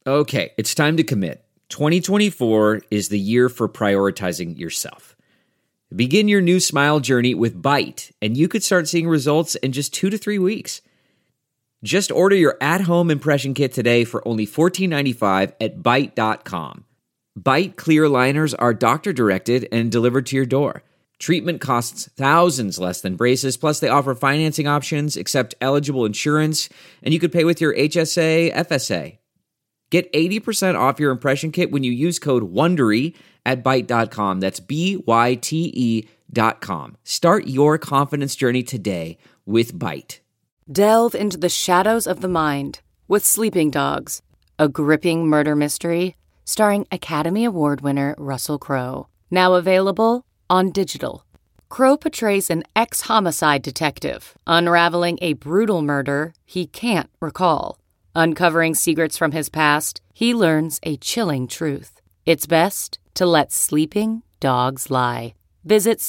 Okay, it's time to commit. 2024 is the year for prioritizing yourself. Begin your new smile journey with Byte, and you could start seeing results in just 2 to 3 weeks. Just order your at-home impression kit today for only $14.95 at Byte.com. Byte clear liners are doctor-directed and delivered to your door. Treatment costs thousands less than braces, plus they offer financing options, accept eligible insurance, and you could pay with your HSA, FSA. Get 80% off your impression kit when you use code WONDERY at Byte.com. That's BYTE.com. Start your confidence journey today with Byte. Delve into the shadows of the mind with Sleeping Dogs, a gripping murder mystery starring Academy Award winner Russell Crowe. Now available on digital. Crowe portrays an ex-homicide detective unraveling a brutal murder he can't recall. Uncovering secrets from his past, he learns a chilling truth. It's best to let sleeping dogs lie. Visit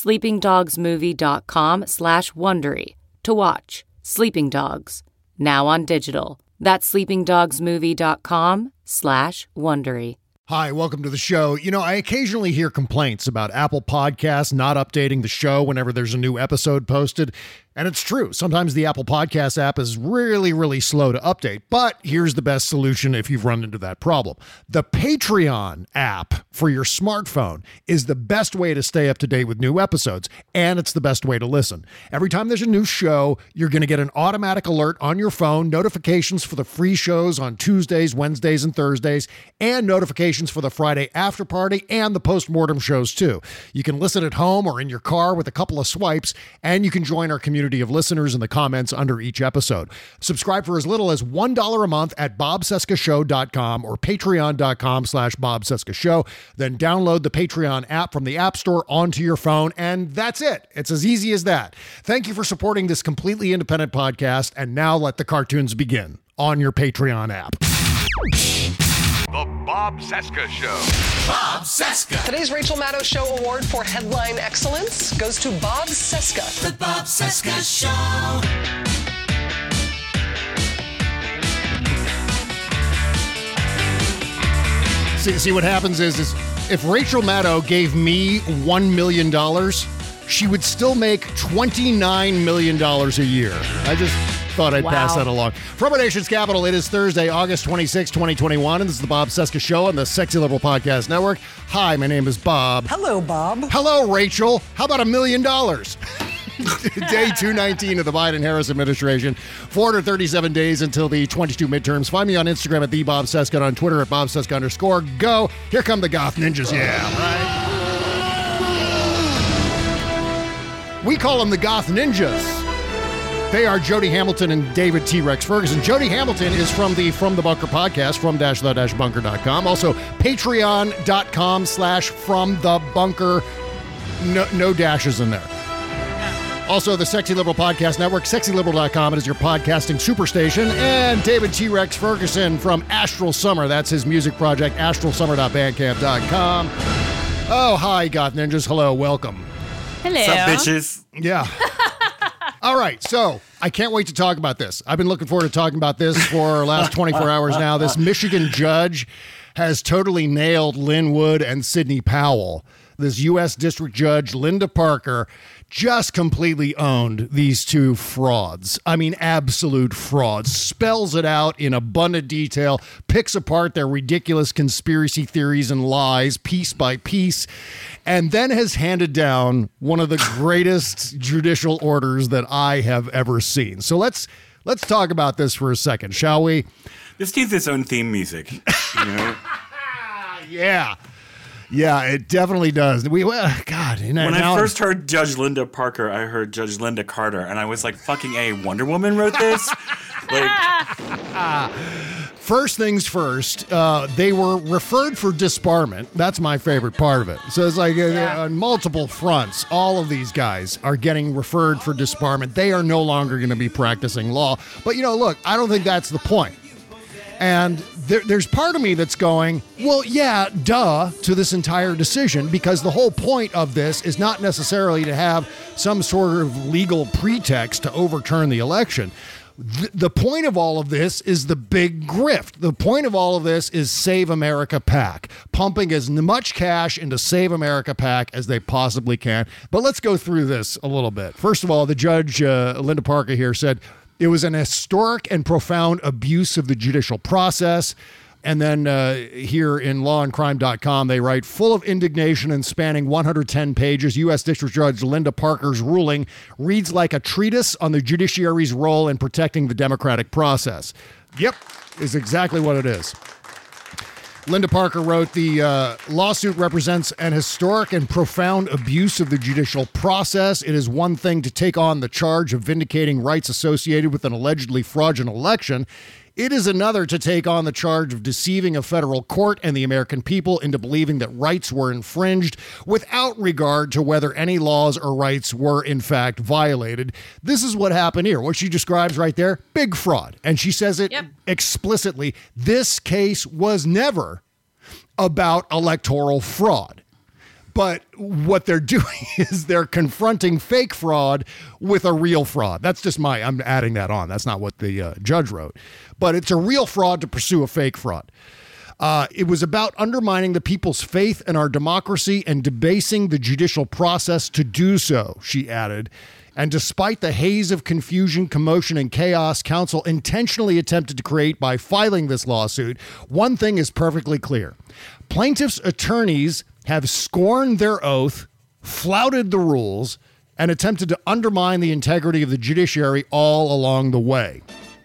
sleepingdogsmovie.com/Wondery to watch Sleeping Dogs, now on digital. That's sleepingdogsmovie.com/Wondery. Hi, welcome to the show. You know, I occasionally hear complaints about Apple Podcasts not updating the show whenever there's a new episode posted. And it's true. Sometimes the Apple Podcasts app is really, really slow to update. But here's the best solution if you've run into that problem. The Patreon app for your smartphone is the best way to stay up to date with new episodes. And it's the best way to listen. Every time there's a new show, you're going to get an automatic alert on your phone, notifications for the free shows on Tuesdays, Wednesdays, and Thursdays, and notifications for the Friday after party and the postmortem shows too. You can listen at home or in your car with a couple of swipes, and you can join our community of listeners in the comments under each episode. Subscribe for as little as $1 a month at bobcescashow.com or patreon.com/bobcescashow. Then download the Patreon app from the App Store onto your phone, and that's it. It's as easy as that. Thank you for supporting this completely independent podcast, and now let the cartoons begin on your Patreon app. The Bob Cesca Show. Bob Cesca. Today's Rachel Maddow Show Award for Headline Excellence goes to Bob Cesca. The Bob Cesca Show. See what happens is if Rachel Maddow gave me $1 million, she would still make $29 million a year. I just thought I'd pass that along. From our nation's capital, it is Thursday, August 26, 2021, and this is the Bob Cesca Show on the Sexy Liberal Podcast Network. Hi, my name is Bob. Hello, Bob. Hello, Rachel. How about $1 million? Day 219 of the Biden-Harris administration. 437 days until the 22 midterms. Find me on Instagram at @TheBobCesca and on Twitter at @BobCesca_go. Here come the Goth Ninjas. Yeah, right? We call them the Goth Ninjas. They are Jody Hamilton and David T-Rex Ferguson. Jody Hamilton is from the Bunker podcast, from-the-bunker.com. Also, patreon.com/FromTheBunker. No dashes in there. Also, the Sexy Liberal Podcast Network, sexyliberal.com. It is your podcasting superstation. And David T-Rex Ferguson from Astral Summer. That's his music project, astralsummer.bandcamp.com. Oh, hi, Goth Ninjas. Hello, welcome. Hello. What's up, bitches? Yeah. All right, so I can't wait to talk about this. I've been looking forward to talking about this for the last 24 hours now. This Michigan judge has totally nailed Lin Wood and Sidney Powell. This U.S. District Judge, Linda Parker, just completely owned these two frauds. I mean, absolute frauds. Spells it out in abundant detail, picks apart their ridiculous conspiracy theories and lies piece by piece, and then has handed down one of the greatest judicial orders that I have ever seen. So let's talk about this for a second, shall we? This needs its own theme music, you know? Yeah. Yeah, it definitely does. God, you know, when I first heard Judge Linda Parker, I heard Judge Linda Carter, and I was like, "Fucking A, Wonder Woman wrote this." First things first, they were referred for disbarment. That's my favorite part of it. So it's like on multiple fronts, all of these guys are getting referred for disbarment. They are no longer going to be practicing law. But, you know, look, I don't think that's the point. And there's part of me that's going, well, yeah, duh, to this entire decision, because the whole point of this is not necessarily to have some sort of legal pretext to overturn the election. The point of all of this is the big grift. The point of all of this is Save America PAC, pumping as much cash into Save America PAC as they possibly can. But let's go through this a little bit. First of all, the judge, Linda Parker here, said it was an historic and profound abuse of the judicial process. And then here in lawandcrime.com, they write, full of indignation and spanning 110 pages, U.S. District Judge Linda Parker's ruling reads like a treatise on the judiciary's role in protecting the democratic process. Yep, is exactly what it is. Linda Parker wrote, the lawsuit represents an historic and profound abuse of the judicial process. It is one thing to take on the charge of vindicating rights associated with an allegedly fraudulent election. It is another to take on the charge of deceiving a federal court and the American people into believing that rights were infringed without regard to whether any laws or rights were in fact violated. This is what happened here. What she describes right there, big fraud. And she says it explicitly. This case was never about electoral fraud. But what they're doing is they're confronting fake fraud with a real fraud. That's just I'm adding that on. That's not what the judge wrote. But it's a real fraud to pursue a fake fraud. It was about undermining the people's faith in our democracy and debasing the judicial process to do so, she added. And despite the haze of confusion, commotion, and chaos counsel intentionally attempted to create by filing this lawsuit, one thing is perfectly clear. Plaintiffs' attorneys have scorned their oath, flouted the rules, and attempted to undermine the integrity of the judiciary all along the way.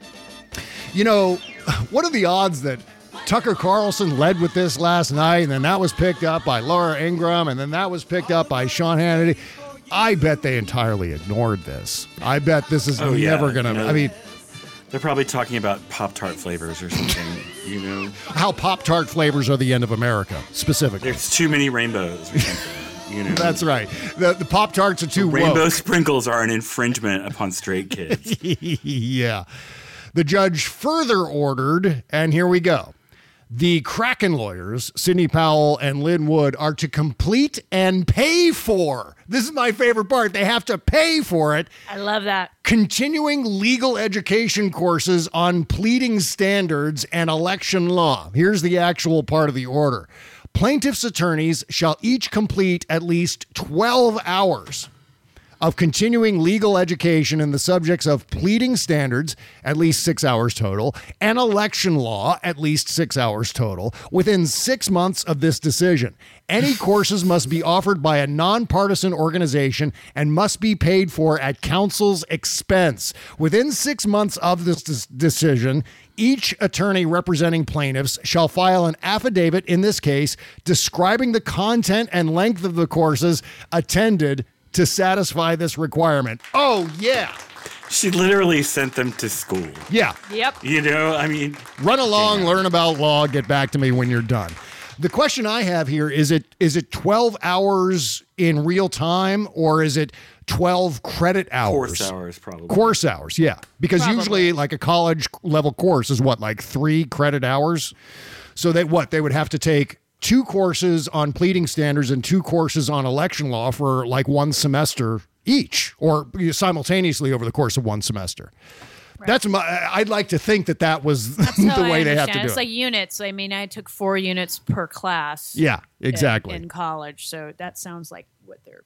You know, what are the odds that Tucker Carlson led with this last night, and then that was picked up by Laura Ingraham, and then that was picked up by Sean Hannity? I bet they entirely ignored this. I bet this is never going to... I mean... They're probably talking about Pop-Tart flavors or something, you know? How Pop-Tart flavors are the end of America, specifically. There's too many rainbows or something, you know? That's right. The Pop-Tarts are too Rainbow woke. sprinkles are an infringement upon straight kids. Yeah. The judge further ordered, and here we go, the Kraken lawyers, Sidney Powell and Lynn Wood, are to complete and pay for, this is my favorite part, they have to pay for it. I love that. Continuing legal education courses on pleading standards and election law. Here's the actual part of the order. Plaintiffs' attorneys shall each complete at least 12 hours of continuing legal education in the subjects of pleading standards, at least 6 hours total, and election law, at least 6 hours total, within 6 months of this decision. Any courses must be offered by a nonpartisan organization and must be paid for at counsel's expense. Within 6 months of this decision, each attorney representing plaintiffs shall file an affidavit, in this case, describing the content and length of the courses attended to satisfy this requirement. Oh, yeah. She literally sent them to school. Yeah. Yep. You know, I mean... Run along, learn about law, get back to me when you're done. The question I have here, is it 12 hours in real time, or is it 12 credit hours? Course hours, probably. Course hours, yeah. Because usually, like a college level course is what, like 3 credit hours? So they would have to take 2 courses on pleading standards and 2 courses on election law for like 1 semester each, or simultaneously over the course of 1 semester. Right. I'd like to think that was the way they have to do it. It's like units. I mean, I took 4 units per class. Yeah, exactly. In college. So that sounds like what they're...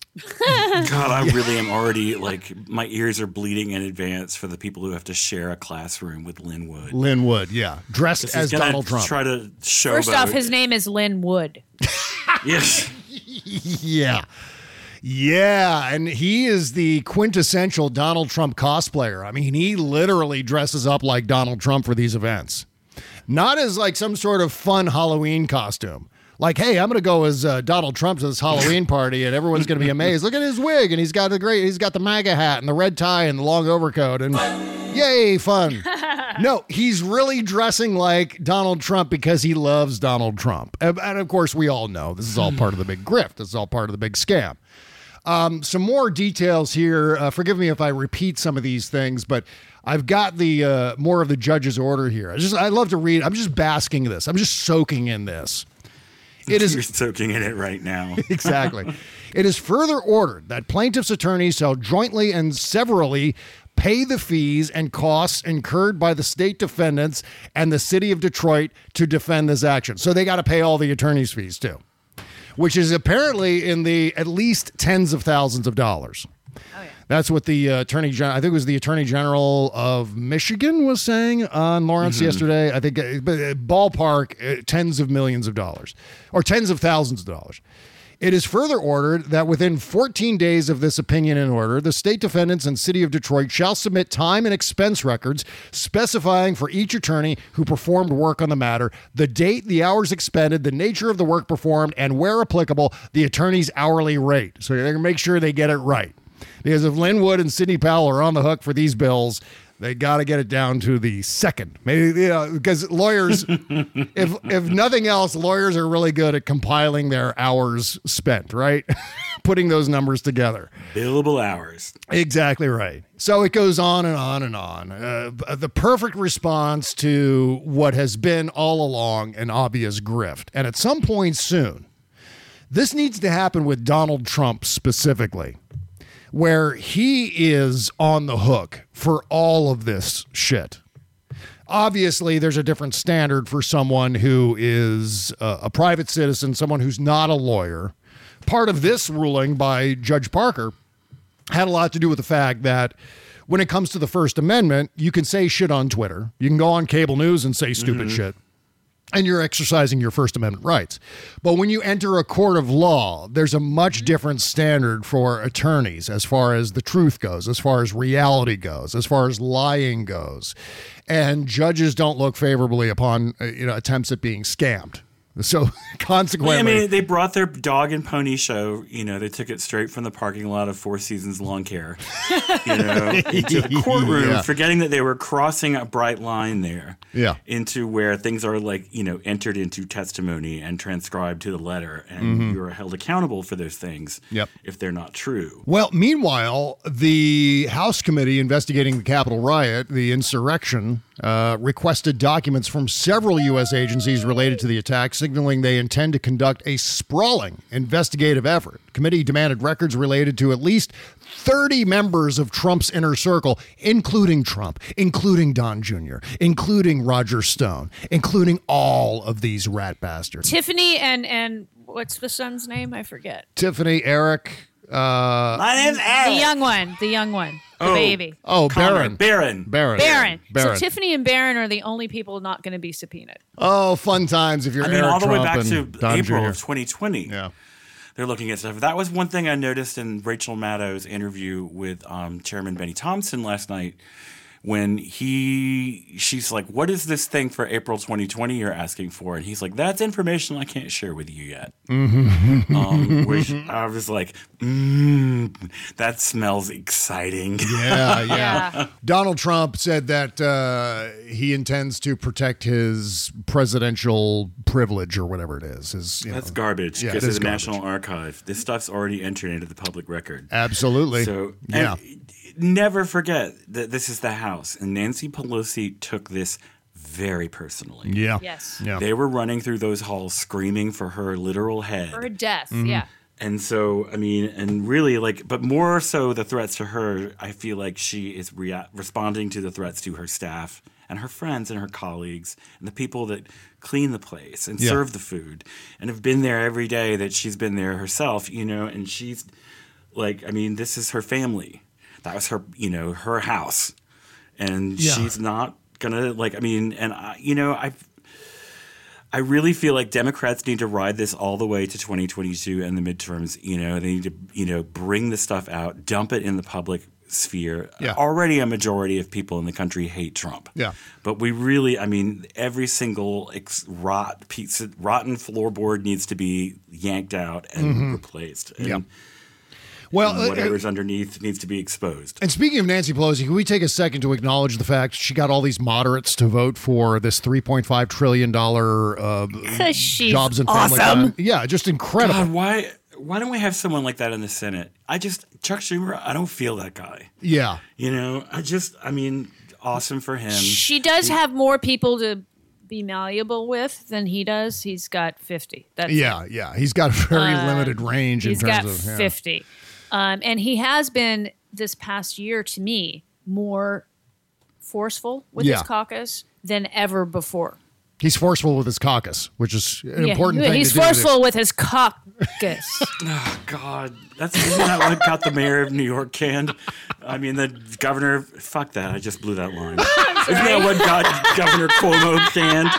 God, I really am already, like, my ears are bleeding in advance for the people who have to share a classroom with Lynn Wood. Lynn Wood, yeah. Dressed as Donald Trump. Try to show. First off, his name is Lynn Wood. Yes. Yeah. Yeah, and he is the quintessential Donald Trump cosplayer. I mean, he literally dresses up like Donald Trump for these events. Not as like some sort of fun Halloween costume. Like, hey, I'm going to go as Donald Trump to this Halloween party, and everyone's going to be amazed. Look at his wig, and he's got the MAGA hat and the red tie and the long overcoat, and yay, fun. No, he's really dressing like Donald Trump because he loves Donald Trump. And of course, we all know this is all part of the big grift. This is all part of the big scam. Some more details here. Forgive me if I repeat some of these things, but I've got the more of the judge's order here. I love to read. I'm just basking in this. I'm just soaking in this. You're soaking in it right now. Exactly. It is further ordered that plaintiffs' attorneys shall jointly and severally pay the fees and costs incurred by the state defendants and the city of Detroit to defend this action. So they got to pay all the attorney's fees too, which is apparently in the at least tens of thousands of dollars. Oh, yeah. That's what the attorney general, I think it was the attorney general of Michigan, was saying on Lawrence yesterday. I think ballpark tens of millions of dollars or tens of thousands of dollars. It is further ordered that within 14 days of this opinion and order, the state defendants and city of Detroit shall submit time and expense records specifying for each attorney who performed work on the matter, the date, the hours expended, the nature of the work performed, and where applicable, the attorney's hourly rate. So they're going to make sure they get it right. Because if Linwood and Sidney Powell are on the hook for these bills, they got to get it down to the second. Maybe, because lawyers, if nothing else, lawyers are really good at compiling their hours spent, right? Putting those numbers together. Billable hours. Exactly right. So it goes on and on and on. The perfect response to what has been all along an obvious grift. And at some point soon, this needs to happen with Donald Trump specifically, where he is on the hook for all of this shit. Obviously, there's a different standard for someone who is a private citizen, someone who's not a lawyer. Part of this ruling by Judge Parker had a lot to do with the fact that when it comes to the First Amendment, you can say shit on Twitter. You can go on cable news and say stupid shit. And you're exercising your First Amendment rights. But when you enter a court of law, there's a much different standard for attorneys as far as the truth goes, as far as reality goes, as far as lying goes. And judges don't look favorably upon attempts at being scammed. So consequently, I mean, they brought their dog and pony show. They took it straight from the parking lot of Four Seasons Lawn Care, into the courtroom, forgetting that they were crossing a bright line there, into where things are entered into testimony and transcribed to the letter, and you're held accountable for those things if they're not true. Well, meanwhile, the House committee investigating the Capitol riot, the insurrection, requested documents from several U.S. agencies related to the attack, signaling they intend to conduct a sprawling investigative effort. The committee demanded records related to at least 30 members of Trump's inner circle, including Trump, including Don Jr., including Roger Stone, including all of these rat bastards. Tiffany and what's the son's name? I forget. Tiffany, Eric. My name's Eric. The young one. The baby. Oh, Barron. Barron. So Tiffany and Barron are the only people not going to be subpoenaed. Oh, fun times if you're Eric all the Trump way back to Don April Jr. of 2020. Yeah. They're looking at stuff. That was one thing I noticed in Rachel Maddow's interview with Chairman Benny Thompson last night, when she's like, what is this thing for April 2020 you're asking for? And he's like, that's information I can't share with you yet. Which I was like, that smells exciting. Yeah. Donald Trump said that he intends to protect his presidential privilege or whatever it is. That's garbage because of the National Archive. This stuff's already entered into the public record. Absolutely. So, never forget that this is the House, and Nancy Pelosi took this very personally. Yeah. Yes. Yeah. They were running through those halls screaming for her literal head. For her death, yeah. And so, I mean, and really, but more so the threats to her, I feel like she is responding to the threats to her staff and her friends and her colleagues and the people that clean the place and serve the food and have been there every day that she's been there herself, and she's this is her family. That was her, her house. And she's not going to, I really feel like Democrats need to ride this all the way to 2022 and the midterms. They need to, bring the stuff out, dump it in the public sphere. Yeah. Already a majority of people in the country hate Trump. Yeah. But we really, every single rotten floorboard needs to be yanked out and replaced. And, well, whatever's underneath needs to be exposed. And speaking of Nancy Pelosi, can we take a second to acknowledge the fact she got all these moderates to vote for this $3.5 trillion jobs and family plan? Yeah, just incredible. God, why don't we have someone like that in the Senate? Chuck Schumer, I don't feel that guy. Yeah. Awesome for him. She does have more people to be malleable with than he does. He's got 50. Yeah. He's got a very limited range in terms of... He's got 50. And he has been, this past year to me, more forceful with his Yeah. caucus than ever before. He's forceful with his caucus, which is an important thing He's to do. forceful with his caucus. Oh, God. Isn't that what got the mayor of New York canned? I mean, the governor, fuck that. I just blew that line. Isn't that what got Governor Cuomo canned?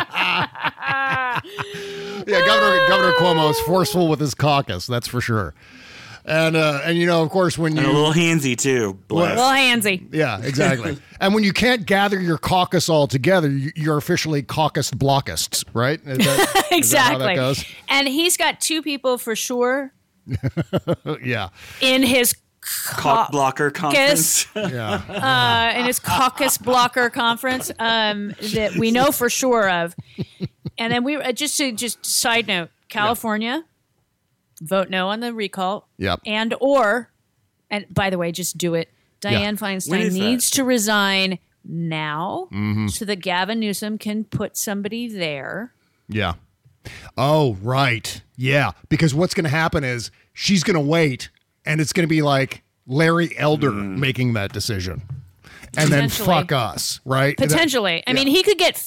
Yeah, Governor Cuomo is forceful with his caucus, that's for sure. And of course, when And a you... little handsy, too. Bless. Little handsy. Yeah, exactly. And when you can't gather your caucus all together, you're officially caucused blockists, right? Is that Exactly. how that goes? And he's got 2 people for sure Yeah. in his Cock blocker conference. Yeah. in his caucus blocker conference that we know for sure of. And then we just side note, California, vote no on the recall. Yep. And by the way, just do it. Dianne When Feinstein is that? needs to resign now Mm-hmm. so that Gavin Newsom can put somebody there. Yeah. Oh, right. Yeah. Because what's going to happen is she's going to wait, and it's going to be like Larry Elder making that decision. And then Potentially. fuck us, right? Potentially. I mean, he could get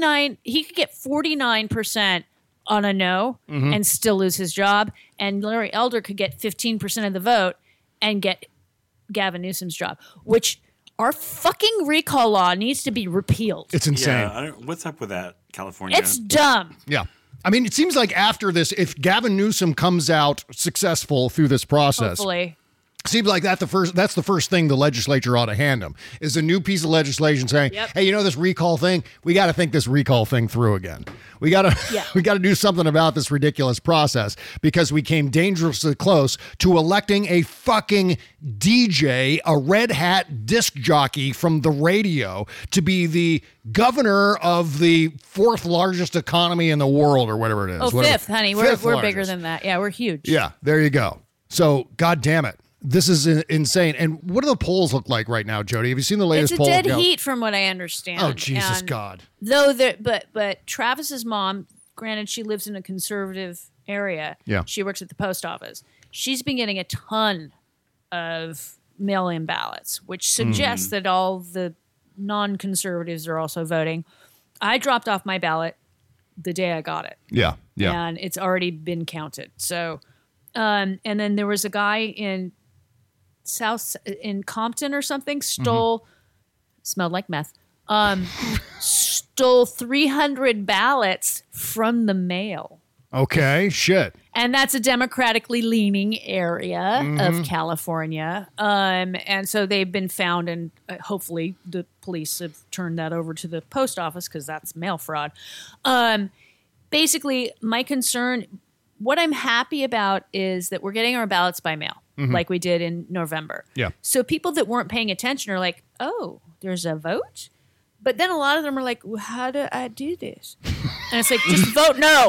49% on a no Mm-hmm. and still lose his job. And Larry Elder could get 15% of the vote and get Gavin Newsom's job, which our fucking recall law needs to be repealed. It's insane. Yeah, what's up with that, California? It's dumb. Yeah. I mean, it seems like after this, if Gavin Newsom comes out successful through this process, Hopefully. seems like that's the first thing the legislature ought to hand him is a new piece of legislation saying, Yep. hey, this recall thing, we got to think this recall thing through again. We got to Yeah. we got to do something about this ridiculous process because we came dangerously close to electing a fucking DJ, a red hat disc jockey from the radio to be the governor of the 4th largest economy in the world or whatever it is. Oh, Whatever. 5th, honey. Fifth We're bigger largest. than that. Yeah, we're huge. Yeah, there you go. So, God damn it. This is insane. And what do the polls look like right now, Jody? Have you seen the latest It's a poll? dead Yeah. heat from what I understand. Oh, Jesus And God. Though but Travis's mom, granted she lives in a conservative area. Yeah. She works at the post office. She's been getting a ton of mail-in ballots, which suggests that all the non-conservatives are also voting. I dropped off my ballot the day I got it. Yeah, yeah. And it's already been counted. So and then there was a guy in Compton or something smelled like meth. Stole 300 ballots from the mail. Okay, shit. And that's a democratically leaning area of California. And so they've been found, and hopefully the police have turned that over to the post office because that's mail fraud. Basically, my concern, what I'm happy about is that we're getting our ballots by mail like we did in November. Yeah. So people that weren't paying attention are like, oh, there's a vote? But then a lot of them are like, well, how do I do this? And it's like, just vote no.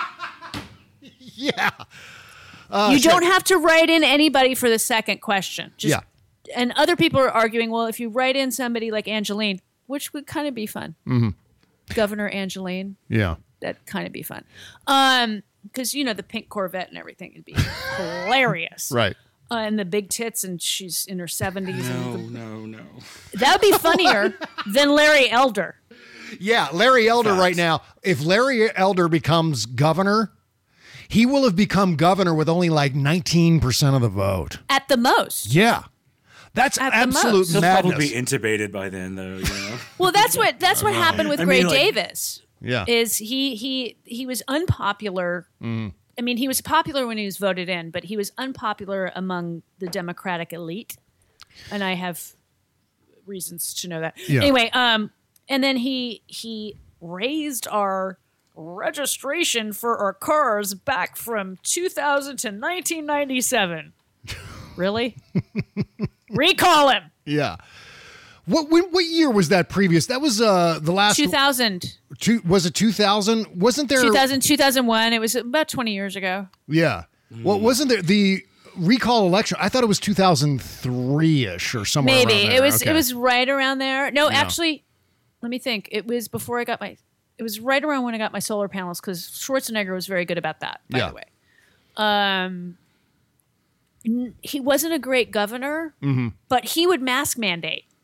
Yeah. You don't have to write in anybody for the second question. Just, Yeah. And other people are arguing, well, if you write in somebody like Angeline, which would kind of be fun. Governor Angeline, Yeah. that'd kind of be fun. Because, the pink Corvette and everything would be hilarious. Right. And the big tits, and she's in her 70s. No. That would be funnier than Larry Elder. Yeah, Larry Elder right now, if Larry Elder becomes governor, he will have become governor with only like 19% of the vote. At the most. Yeah. That's At the absolute most. He'll madness. probably be intubated by then, though. Well, that's what happened with I Gray mean, like- Davis. Yeah. Is he was unpopular. I mean, he was popular when he was voted in, but he was unpopular among the Democratic elite, and I have reasons to know that. Yeah. Anyway, and then he raised our registration for our cars back from 2000 to 1997. Really? Recall him. Yeah. What year was that previous? That was the last 2000. Was it 2000? Wasn't there 2000, 2001. It was about 20 years ago. Yeah. Well, wasn't there the recall election? I thought it was 2003ish or somewhere Maybe around there. it was. Okay. It was right around there. No, actually, let me think. It was before I got my. It was right around when I got my solar panels because Schwarzenegger was very good about that. By the way, he wasn't a great governor, but he would mask mandate.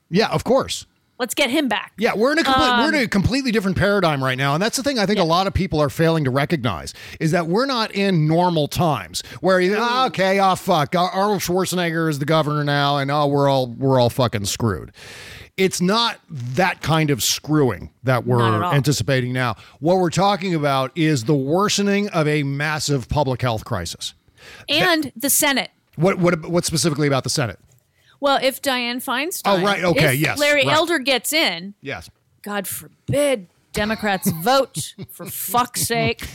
Yeah, of course. Let's get him back. Yeah, we're in a completely different paradigm right now, and that's the thing I think a lot of people are failing to recognize is that we're not in normal times where fuck, Arnold Schwarzenegger is the governor now, and we're all fucking screwed. It's not that kind of screwing that we're anticipating now. What we're talking about is the worsening of a massive public health crisis, and the Senate. What specifically about the Senate? Well, if Dianne Feinstein, if Larry Elder gets in, yes, God forbid Democrats vote for fuck's sake.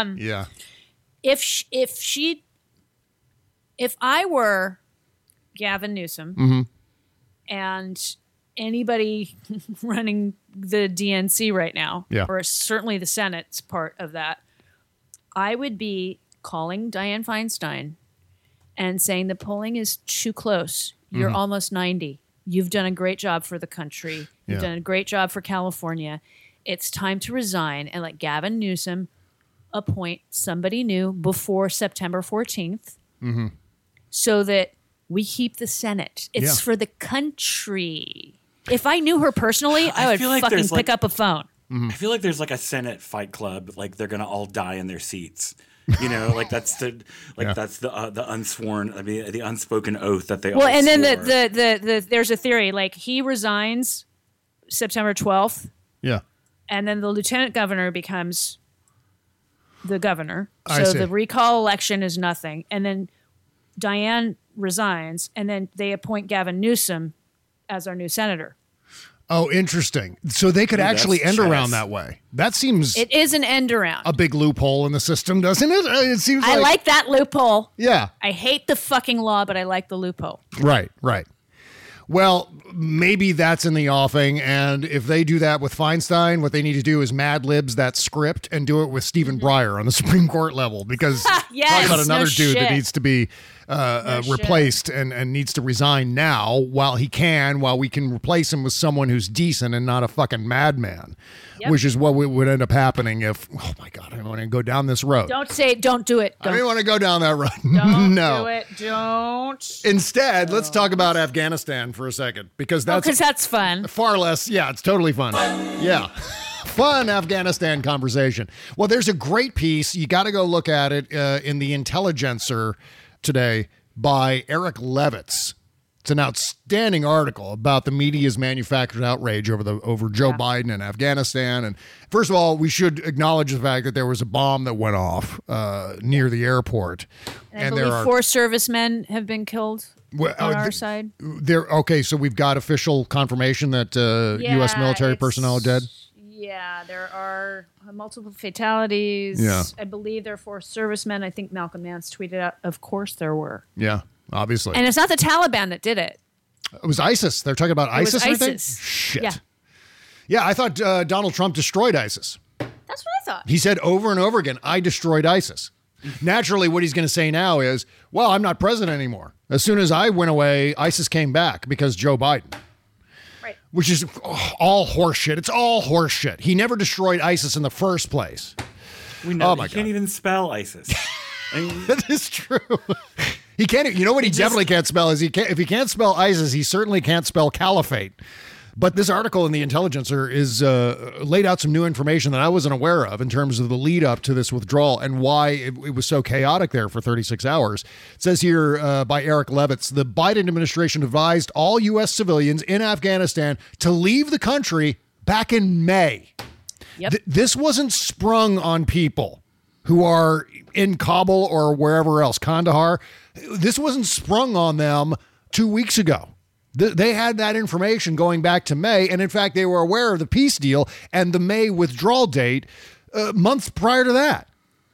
If I were Gavin Newsom and anybody running the DNC right now, or certainly the Senate's part of that, I would be calling Dianne Feinstein and saying the polling is too close. You're almost 90. You've done a great job for the country. You've done a great job for California. It's time to resign and let Gavin Newsom appoint somebody new before September 14th so that we keep the Senate. It's for the country. If I knew her personally, I would fucking pick up a phone. I feel like there's like a Senate fight club. Like they're going to all die in their seats. You know, like that's the unsworn, I mean, the unspoken oath that they all and then swore. the there's a theory like he resigns September 12th. Yeah. And then the lieutenant governor becomes the governor. I So see. the recall election is nothing. And then Dianne resigns and then they appoint Gavin Newsom as our new senator. Oh, interesting. So they could actually that's end chess. around that way. That seems It is an end around. a big loophole in the system, doesn't it? It seems I like that loophole. Yeah. I hate the fucking law, but I like the loophole. Right. Well, maybe that's in the offing, and if they do that with Feinstein, what they need to do is Mad Libs that script and do it with Stephen Breyer on the Supreme Court level, because Yes, talk about no another dude that shit. needs to be replaced and needs to resign now while we can replace him with someone who's decent and not a fucking madman, which is what would end up happening if, oh my God, I don't want to go down this road. Don't say it. Don't do it. I don't want to go down that road. Don't No. do it. Don't. Instead, let's talk about Afghanistan for a second, because That's fun. far less. Yeah, it's totally fun. Yeah. Fun Afghanistan conversation. Well, there's a great piece. You got to go look at it in the Intelligencer today by Eric Levitz. It's an outstanding article about the media's manufactured outrage over Joe Biden and Afghanistan. And first of all, we should acknowledge the fact that there was a bomb that went off near the airport. And I believe 4 servicemen have been killed on our side. Okay, so we've got official confirmation that U.S. military personnel are dead? Yeah, there are multiple fatalities. Yeah. I believe there are 4 servicemen. I think Malcolm Nance tweeted out, of course there were. Yeah, obviously. And it's not the Taliban that did it. It was ISIS. They're talking about ISIS, was I think? ISIS. Shit. Yeah, I thought Donald Trump destroyed ISIS. That's what I thought. He said over and over again, I destroyed ISIS. Naturally, what he's going to say now is, well, I'm not president anymore. As soon as I went away, ISIS came back because Joe Biden. Right. Which is all horseshit. It's all horseshit. He never destroyed ISIS in the first place. We know Oh my he can't God. even spell ISIS. I mean, That is true. He can't. You know what he definitely can't spell is if he can't spell ISIS, he certainly can't spell caliphate. But this article in the Intelligencer is laid out some new information that I wasn't aware of in terms of the lead up to this withdrawal and why it was so chaotic there for 36 hours. It says here by Eric Levitz, the Biden administration advised all U.S. civilians in Afghanistan to leave the country back in May. Yep. This wasn't sprung on people who are in Kabul or wherever else, Kandahar. This wasn't sprung on them 2 weeks ago. They had that information going back to May, and in fact, they were aware of the peace deal and the May withdrawal date months prior to that.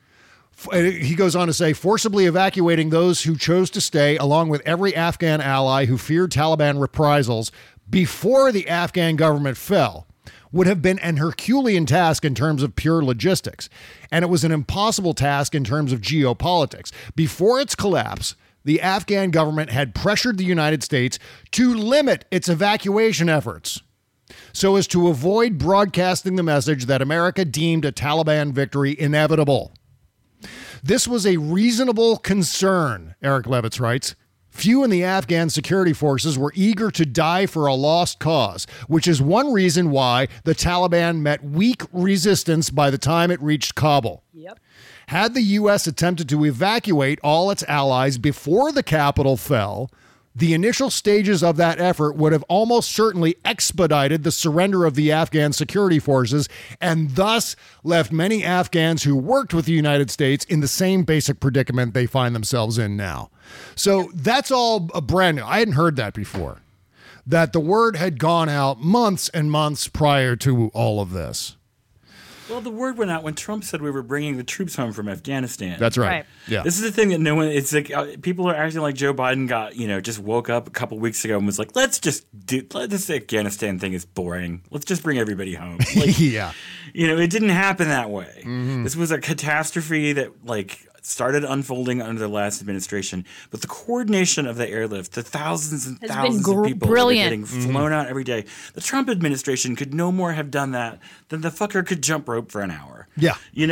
He goes on to say, forcibly evacuating those who chose to stay, along with every Afghan ally who feared Taliban reprisals before the Afghan government fell, would have been an Herculean task in terms of pure logistics. And it was an impossible task in terms of geopolitics. Before its collapse, the Afghan government had pressured the United States to limit its evacuation efforts so as to avoid broadcasting the message that America deemed a Taliban victory inevitable. This was a reasonable concern, Eric Levitz writes, Few in the Afghan security forces were eager to die for a lost cause, which is one reason why the Taliban met weak resistance by the time it reached Kabul. Yep. Had the U.S. attempted to evacuate all its allies before the capital fell, the initial stages of that effort would have almost certainly expedited the surrender of the Afghan security forces and thus left many Afghans who worked with the United States in the same basic predicament they find themselves in now. So that's all brand new. I hadn't heard that before, that the word had gone out months and months prior to all of this. Well, the word went out when Trump said we were bringing the troops home from Afghanistan. That's right. Right. Yeah. This is the thing that no one, it's like people are acting like Joe Biden got, just woke up a couple weeks ago and was like, this Afghanistan thing is boring. Let's just bring everybody home. Like, Yeah. It didn't happen that way. This was a catastrophe that started unfolding under the last administration, but the coordination of the airlift, the thousands and Has thousands been of people brilliant. that are getting flown out every day, the Trump administration could no more have done that than the fucker could jump rope for an hour. Yeah.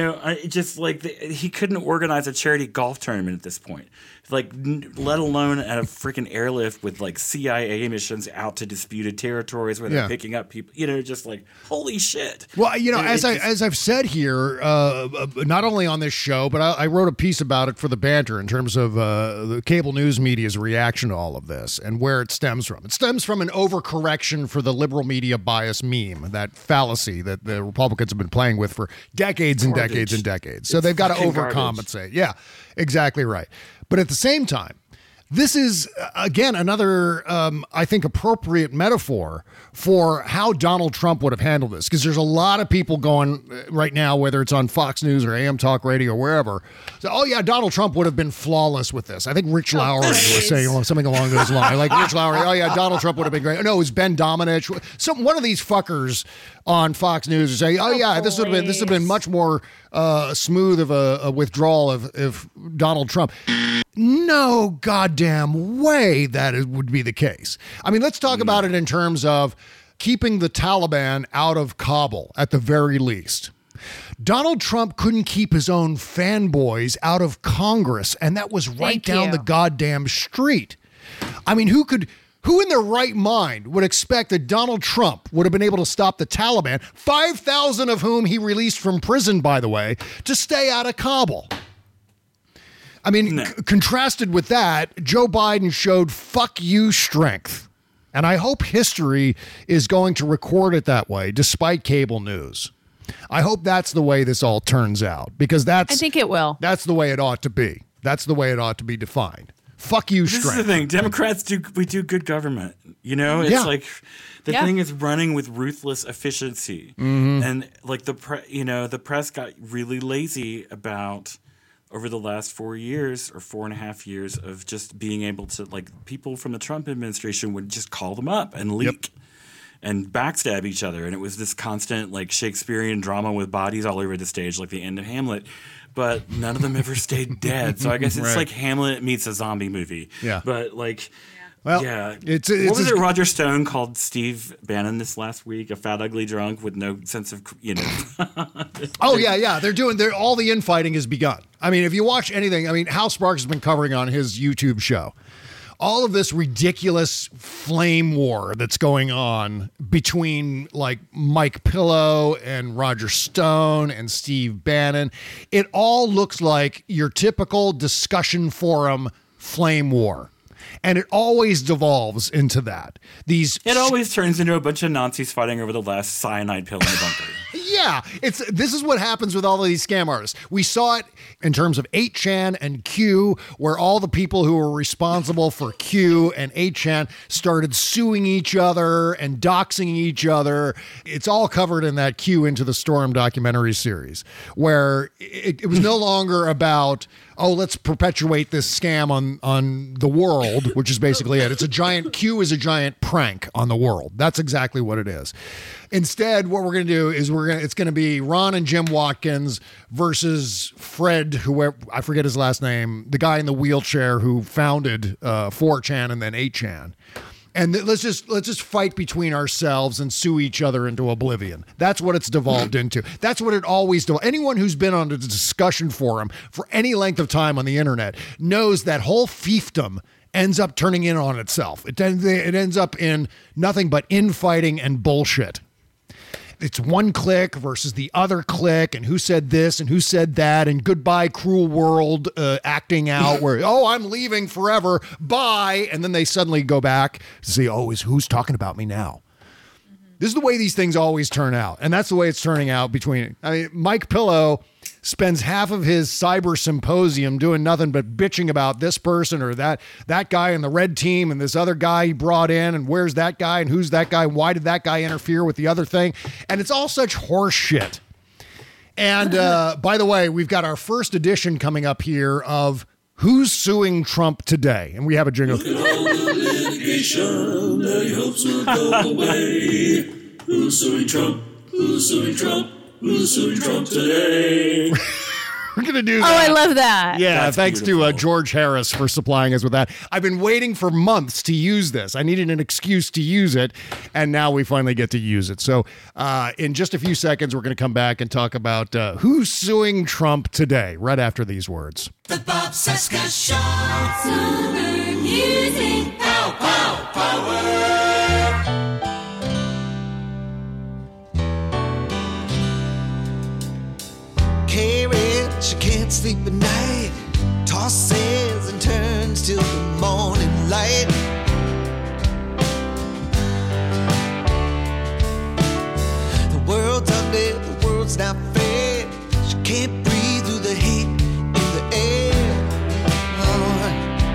He couldn't organize a charity golf tournament at this point, let alone at a freaking airlift with CIA missions out to disputed territories where they're picking up people. Holy shit. Well, as I've said here, not only on this show, but I wrote a piece about it for the Banter in terms of the cable news media's reaction to all of this and where it stems from. It stems from an overcorrection for the liberal media bias meme, that fallacy that the Republicans have been playing with for decades and decades and decades. So they've got to overcompensate. Garbage. Yeah, exactly right. But at the same time, this is, again, another, I think, appropriate metaphor for how Donald Trump would have handled this. Because there's a lot of people going right now, whether it's on Fox News or AM Talk Radio or wherever, so, Donald Trump would have been flawless with this. I think Rich Lowry was saying something along those lines. Like Rich Lowry, Donald Trump would have been great. No, it was Ben Domenech. One of these fuckers on Fox News is saying, this would have been much more smooth of a withdrawal of Donald Trump. No goddamn way that it would be the case. I mean, let's talk about it in terms of keeping the Taliban out of Kabul at the very least. Donald Trump couldn't keep his own fanboys out of Congress, and that was right down the goddamn street. I mean, who in their right mind would expect that Donald Trump would have been able to stop the Taliban, 5,000 of whom he released from prison, by the way, to stay out of Kabul? I mean, contrasted with that, Joe Biden showed fuck you strength. And I hope history is going to record it that way, despite cable news. I hope that's the way this all turns out, because I think it will. That's the way it ought to be. That's the way it ought to be defined. Fuck you strength. This is the thing. Democrats do good government. It's like the thing is running with ruthless efficiency. And the press got really lazy about over the last 4 years or 4.5 years of just being able to, people from the Trump administration would just call them up and leak and backstab each other. And it was this constant, Shakespearean drama with bodies all over the stage, like the end of Hamlet. But none of them ever stayed dead. So I guess it's like Hamlet meets a zombie movie. Yeah. But Well, yeah. It's what was it Roger Stone called Steve Bannon this last week? A fat, ugly drunk with no sense of, Oh, yeah. They're all the infighting has begun. I mean, if you watch anything, Hal Sparks has been covering on his YouTube show all of this ridiculous flame war that's going on between Mike Pillow and Roger Stone and Steve Bannon. It all looks like your typical discussion forum flame war. And it always devolves into that. It always turns into a bunch of Nazis fighting over the last cyanide pill in the bunker. Yeah, this is what happens with all of these scam artists. We saw it in terms of 8chan and Q, where all the people who were responsible for Q and 8chan started suing each other and doxing each other. It's all covered in that Q Into the Storm documentary series, where it was no longer about, let's perpetuate this scam on the world, which is basically it. Q is a giant prank on the world. That's exactly what it is. Instead, what we're going to do is it's going to be Ron and Jim Watkins versus Fred, whoever, I forget his last name, the guy in the wheelchair who founded 4chan and then 8chan. And let's just fight between ourselves and sue each other into oblivion. That's what it's devolved into. That's what it always does. Anyone who's been on a discussion forum for any length of time on the internet knows that whole fiefdom ends up turning in on itself. It ends up in nothing but infighting and bullshit. It's one clique versus the other clique, and who said this and who said that, and goodbye cruel world acting out where, oh, I'm leaving forever, bye, and then they suddenly go back to say, oh, who's talking about me now? This is the way these things always turn out, and that's the way it's turning out Mike Pillow spends half of his cyber symposium doing nothing but bitching about this person or that guy in the red team and this other guy he brought in, and where's that guy and who's that guy and why did that guy interfere with the other thing, and it's all such horse shit. And by the way, we've got our first edition coming up here of Who's Suing Trump Today, and we have a jingle. Look at all the litigation that he hopes will go away. Who's suing Trump? Who's suing Trump? Who's suing Trump today? We're going to do that. Oh, I love that. Yeah, That's thanks beautiful. to George Harris for supplying us with that. I've been waiting for months to use this. I needed an excuse to use it, and now we finally get to use it. So in just a few seconds, we're going to come back and talk about who's suing Trump today, right after these words. The Bob Seska Show. Summer music. Pow, pow, power. Carrie, she can't sleep at night. Tosses and turns till the morning light. The world's ugly, the world's not fair. She can't breathe through the heat in the air. Oh.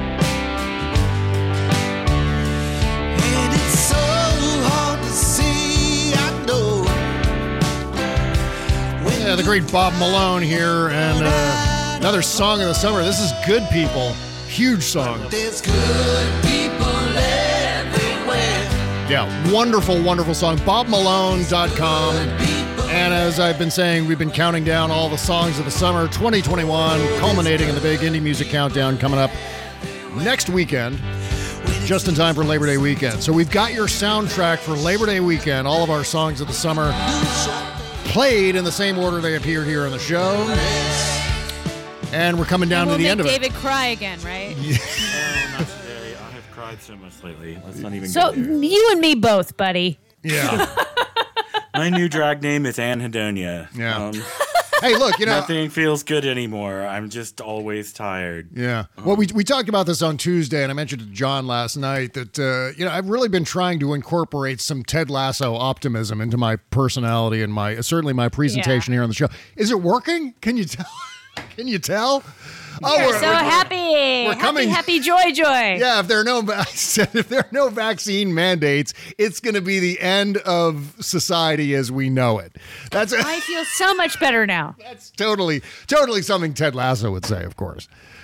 And it's so hard to see, I know. Yeah, the great Bob Malone here, and another song of the summer. This is Good People. Huge song. There's good people everywhere. Yeah, wonderful, wonderful song. BobMalone.com. And as I've been saying, we've been counting down all the songs of the summer 2021, culminating in the big indie music countdown coming up next weekend, just in time for Labor Day weekend. So we've got your soundtrack for Labor Day weekend, all of our songs of the summer played in the same order they appeared here on the show. And we're coming down to the end of it. David cry again, right? No, not today. I have cried so much lately. Let's not even So go there. you and me both, buddy. Yeah. My new drag name is Anne Hedonia. Yeah. Hey, look, Nothing feels good anymore. I'm just always tired. Yeah. Well, we talked about this on Tuesday, and I mentioned to John last night that, I've really been trying to incorporate some Ted Lasso optimism into my personality and certainly my presentation here on the show. Is it working? Can you tell? Can you tell? We're so happy. We're coming. Happy, joy. Yeah, if there are no vaccine mandates, it's going to be the end of society as we know it. I feel so much better now. That's totally something Ted Lasso would say, of course.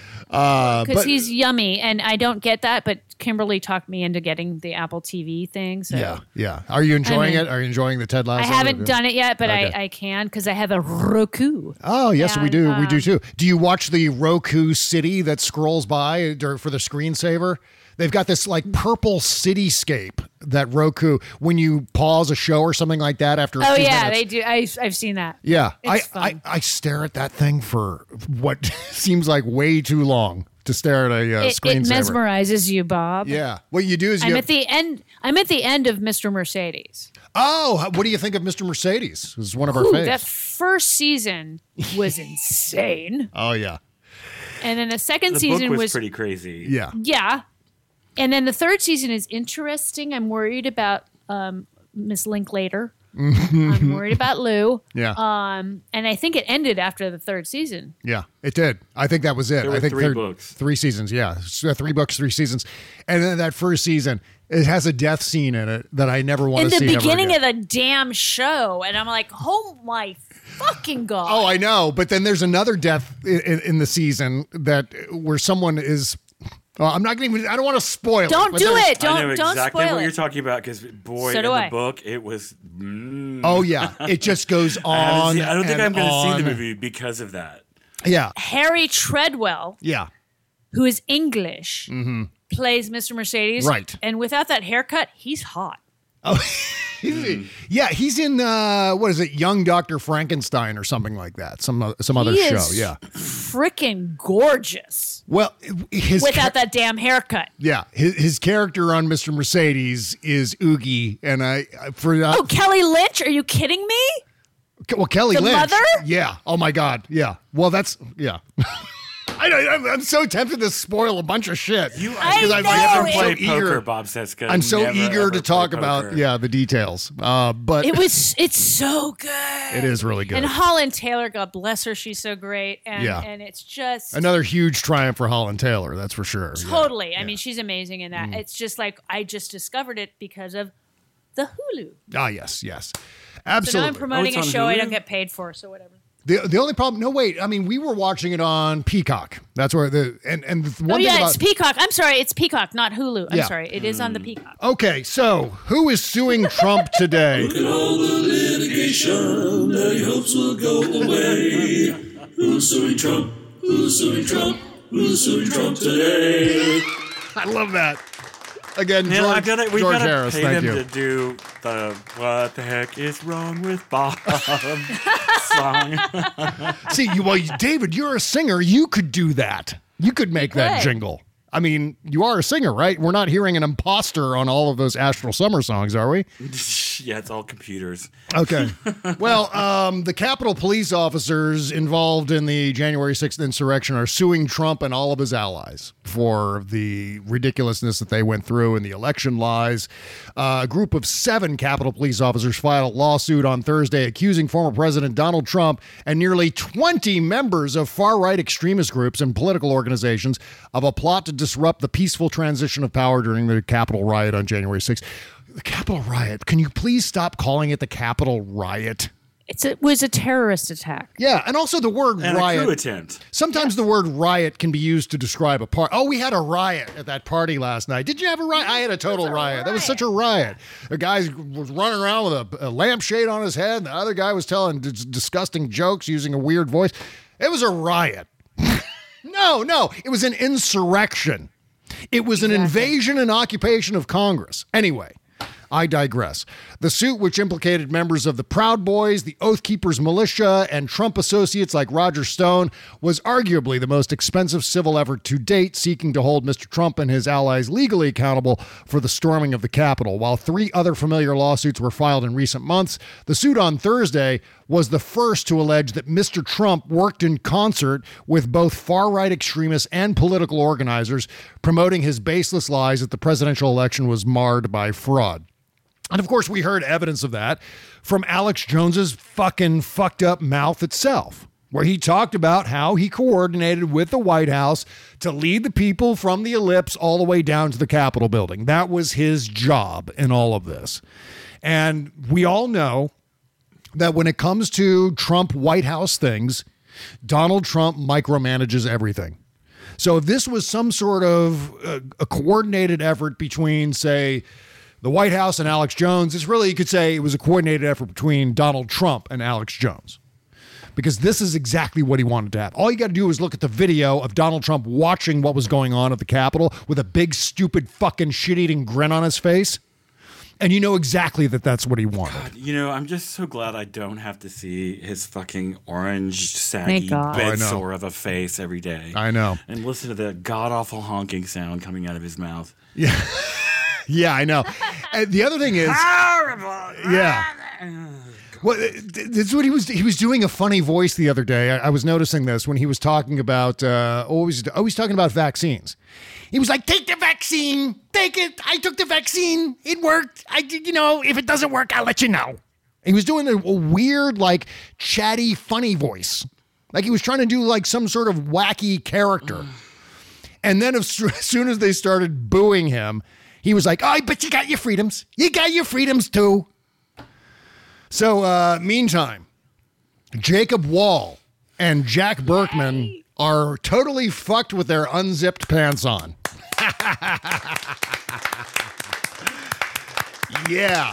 Because he's yummy, and I don't get that, but Kimberly talked me into getting the Apple TV thing. So. Yeah. Are you enjoying it? Are you enjoying the Ted Lasso? I haven't done it yet, but Okay. I can because I have a Roku. Oh, yes, we do. And, We do, too. Do you watch the Roku city that scrolls by for the screensaver? They've got this like purple cityscape that Roku, when you pause a show or something like that after a few minutes. They do. I've seen that. Yeah, It's fun. I stare at that thing for what seems like way too long to stare at a It screensaver. mesmerizes you, Bob. Yeah, what you do is I'm at the end of Mr. Mercedes. Oh, what do you think of Mr. Mercedes? It was one of our Ooh, faves. that first season was insane, Oh yeah, and then the second The season book was pretty crazy. yeah. yeah, and then the third season is interesting. I'm worried about Miss Linklater. I'm worried about Lou. Yeah. And I think it ended after the third season. Yeah, it did. I think that was it. There were I think three books. 3 seasons, yeah. So 3 books, 3 seasons. And then that first season, it has a death scene in it that I never want In to see the ever beginning again. of the damn show, and I'm like, oh my fucking god! Oh, I know. But then there's another death in the season where someone is... I'm not going to... I don't want to spoil Don't it. do it. I know Don't exactly spoil what it. you're talking about because, boy, So in do the I. book, it was... Oh, yeah. It just goes on. I don't think I'm going to see on. the movie because of that. Yeah. Harry Treadwell, Yeah. who is English, plays Mr. Mercedes. Right. And without that haircut, he's hot. Oh, yeah. He's in what is it? Young Dr. Frankenstein or something like that. Some other He show. is Yeah. freaking gorgeous. Well, without that damn haircut. Yeah, his character on Mr. Mercedes is Oogie, and Kelly Lynch? Are you kidding me? Well, Kelly Lynch. Mother? Yeah. Oh my God. Yeah. Well, yeah. I'm so tempted to spoil a bunch of shit. I never play poker, Bob Cesca. I'm so eager to talk about the details. But it's so good. It is really good. And Holland Taylor, God bless her, she's so great. And it's just another huge triumph for Holland Taylor, that's for sure. Totally. I mean, she's amazing in that. It's just like I just discovered it because of the Hulu. Ah, yes. Absolutely. So now I'm promoting a show Hulu? I don't get paid for, so whatever. The only problem, no, wait. I mean, we were watching it on Peacock. That's where the one thing about, it's Peacock. I'm sorry, it's Peacock, not Hulu. I'm sorry, it is on the Peacock. Okay, so who is suing Trump today? Look at all the litigation that he hopes will go away. Who's suing Trump? Who's suing Trump? Who's suing Trump today? I love that. Again, we George gotta Harris, pay thank him you. to do the "What the heck is wrong with Bob" song. See, David, you're a singer. You could do that. You could make that jingle. I mean, you are a singer, right? We're not hearing an imposter on all of those Astral Summer songs, are we? Yeah, it's all computers. Okay. Well, the Capitol police officers involved in the January 6th insurrection are suing Trump and all of his allies for the ridiculousness that they went through and the election lies. A group of 7 Capitol police officers filed a lawsuit on Thursday accusing former President Donald Trump and nearly 20 members of far-right extremist groups and political organizations of a plot to disrupt the peaceful transition of power during the Capitol riot on January 6th. The Capitol riot. Can you please stop calling it the Capitol riot? It was a terrorist attack. Yeah, and also the word and riot. A coup attempt. Sometimes the word riot can be used to describe a party. Oh, we had a riot at that party last night. Did you have a riot? I had a total riot. That was such a riot. The guy was running around with a lampshade on his head, and the other guy was telling disgusting jokes using a weird voice. It was a riot. No, it was an insurrection. It was an invasion and occupation of Congress. Anyway, I digress. The suit, which implicated members of the Proud Boys, the Oath Keepers militia, and Trump associates like Roger Stone, was arguably the most expensive civil effort to date, seeking to hold Mr. Trump and his allies legally accountable for the storming of the Capitol. While 3 other familiar lawsuits were filed in recent months, the suit on Thursday was the first to allege that Mr. Trump worked in concert with both far-right extremists and political organizers, promoting his baseless lies that the presidential election was marred by fraud. And of course, we heard evidence of that from Alex Jones's fucking fucked up mouth itself, where he talked about how he coordinated with the White House to lead the people from the ellipse all the way down to the Capitol building. That was his job in all of this. And we all know that when it comes to Trump White House things, Donald Trump micromanages everything. So if this was some sort of a coordinated effort between, say, the White House and Alex Jones, it's really, you could say it was a coordinated effort between Donald Trump and Alex Jones. Because this is exactly what he wanted to have. All you got to do is look at the video of Donald Trump watching what was going on at the Capitol with a big, stupid, fucking shit-eating grin on his face. And you know exactly that that's what he wanted. God, I'm just so glad I don't have to see his fucking orange, saggy bed sore of a face every day. I know. And listen to the god-awful honking sound coming out of his mouth. Yeah. Yeah, I know. The other thing is... Horrible. Yeah. Well, this is what he was doing a funny voice the other day. I was noticing this when he was talking about, he's talking about vaccines. He was like, take the vaccine, take it. I took the vaccine. It worked. If it doesn't work, I'll let you know. He was doing a weird, like, chatty, funny voice. Like he was trying to do like some sort of wacky character. And then as soon as they started booing him, he was like, oh, but you got your freedoms. You got your freedoms too. So, meantime, Jacob Wall and Jack Berkman are totally fucked with their unzipped pants on. Yeah.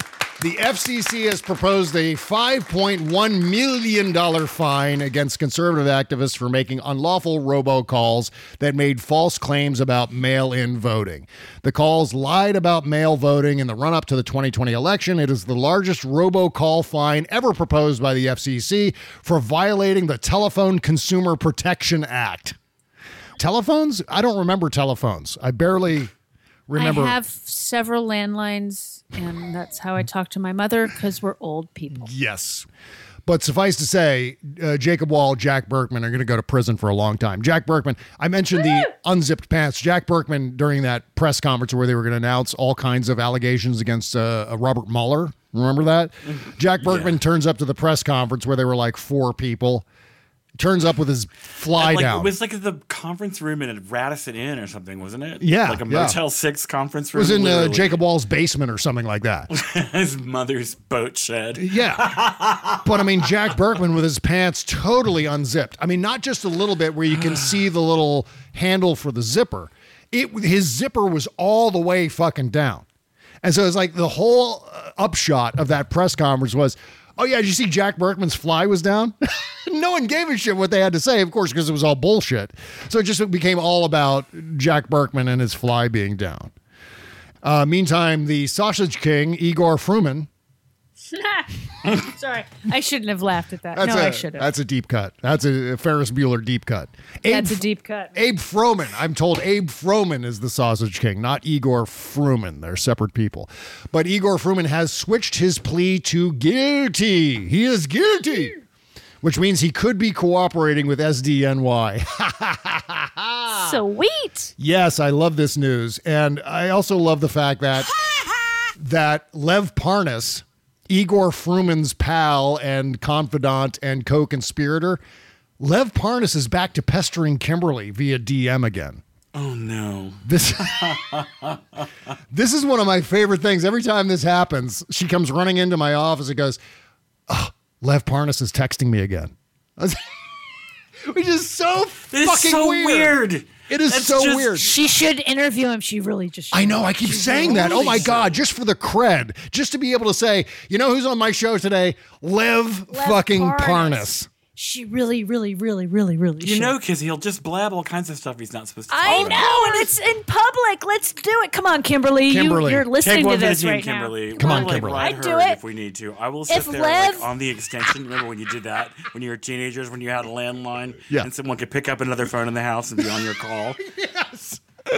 The FCC has proposed a $5.1 million fine against conservative activists for making unlawful robocalls that made false claims about mail-in voting. The calls lied about mail voting in the run-up to the 2020 election. It is the largest robocall fine ever proposed by the FCC for violating the Telephone Consumer Protection Act. Telephones? I don't remember telephones. I barely remember. I have several landlines, and that's how I talk to my mother because we're old people. Yes. But suffice to say, Jacob Wall, Jack Berkman are going to go to prison for a long time. Jack Berkman, I mentioned the unzipped pants. Jack Berkman, during that press conference where they were going to announce all kinds of allegations against Robert Mueller. Remember that? Jack Berkman turns up to the press conference where there were like 4 people. Turns up with his fly down. It was like the conference room in Radisson Inn or something, wasn't it? Yeah. Like a Motel 6 conference room. It was in Jacob Wall's basement or something like that. His mother's boat shed. Yeah. But I mean, Jack Berkman with his pants totally unzipped. I mean, not just a little bit where you can see the little handle for the zipper. His zipper was all the way fucking down. And so it's like the whole upshot of that press conference was, oh, yeah, did you see Jack Berkman's fly was down? No one gave a shit what they had to say, of course, because it was all bullshit. So it became all about Jack Berkman and his fly being down. Meantime, the Sausage King, Igor Fruman. Sorry, I shouldn't have laughed at that. I should have. That's a deep cut. That's a Ferris Bueller deep cut. That's a deep cut. Abe Froman. I'm told Abe Froman is the Sausage King, not Igor Fruman. They're separate people. But Igor Fruman has switched his plea to guilty. He is guilty, which means he could be cooperating with SDNY. Sweet. Yes, I love this news. And I also love the fact that Lev Parnas, Igor Fruman's pal and confidant and co-conspirator, Lev Parnas is back to pestering Kimberly via DM again. Oh, no. This is one of my favorite things. Every time this happens, she comes running into my office and goes, oh, Lev Parnas is texting me again. Which is so fucking weird. It is so weird. She should interview him. She really just should. I know. I keep saying that. Oh, my God. Just for the cred. Just to be able to say, you know who's on my show today? Lev fucking Parnas. She really should. You know, because he'll just blab all kinds of stuff he's not supposed to talk about. I know, and it's in public. Let's do it. Come on, Kimberly. You're listening to this right Kimberly. now. Come on, Kimberly. I'd do it if we need to. I will sit there on the extension. Remember when you did that? When you were teenagers, when you had a landline and someone could pick up another phone in the house and be on your call? Yes.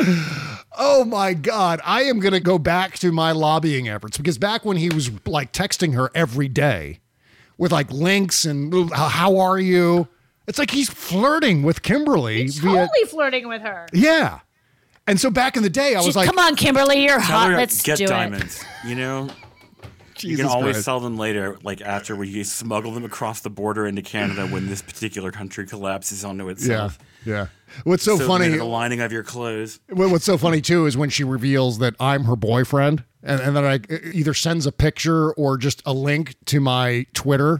Oh, my God. I am going to go back to my lobbying efforts because back when he was like texting her every day, with like links and how are you? It's like he's flirting with Kimberly. He's totally flirting with her. Yeah. And so back in the day, I was like, come on, Kimberly, you're hot. Let's get do diamonds. You know? You can always sell them later, like after you smuggle them across the border into Canada when this particular country collapses onto itself. Yeah. What's so funny? The lining of your clothes. What's so funny, too, is when she reveals that I'm her boyfriend and then I either sends a picture or just a link to my Twitter.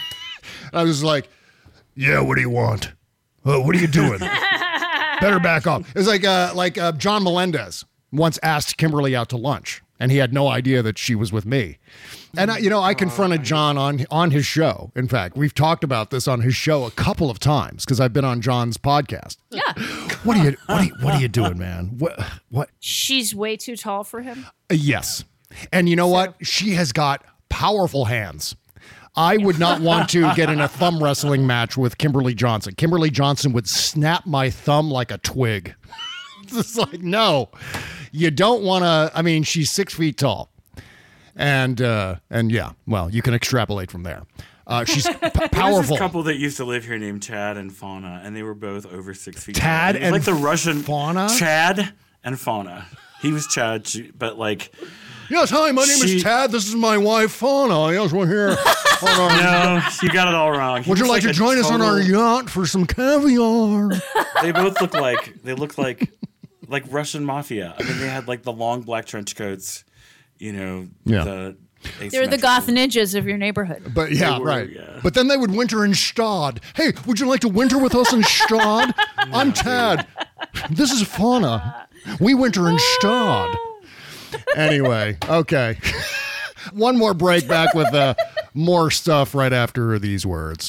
I was like, yeah, what do you want? What are you doing? Better back off. It was like John Melendez once asked Kimberly out to lunch, and he had no idea that she was with me. And, I confronted John on his show. In fact, we've talked about this on his show a couple of times because I've been on John's podcast. Yeah. What are you doing, man? What? She's way too tall for him. Yes. And you know what? She has got powerful hands. I would not want to get in a thumb wrestling match with Kimberly Johnson. Kimberly Johnson would snap my thumb like a twig. It's like, no, you don't want to. I mean, she's 6 feet tall. And yeah, well, you can extrapolate from there. She's powerful. There's this couple that used to live here named Chad and Fauna, and they were both over 6 feet. Tad tall. and like the Russian Fauna? Chad and Fauna. He was Chad, but like. Yes, hi, my name is Tad. This is my wife, Fauna. Yes, we're here. No, you got it all wrong. Would you like to join us on our yacht for some caviar? They both look like Russian mafia. I mean, they had like the long black trench coats, They're the goth ninjas of your neighborhood. But right. Yeah. But then they would winter in Stad. Hey, would you like to winter with us in Stad? I'm Tad. This is Fauna. We winter in Stad. Anyway, okay. One more break, back with more stuff right after these words.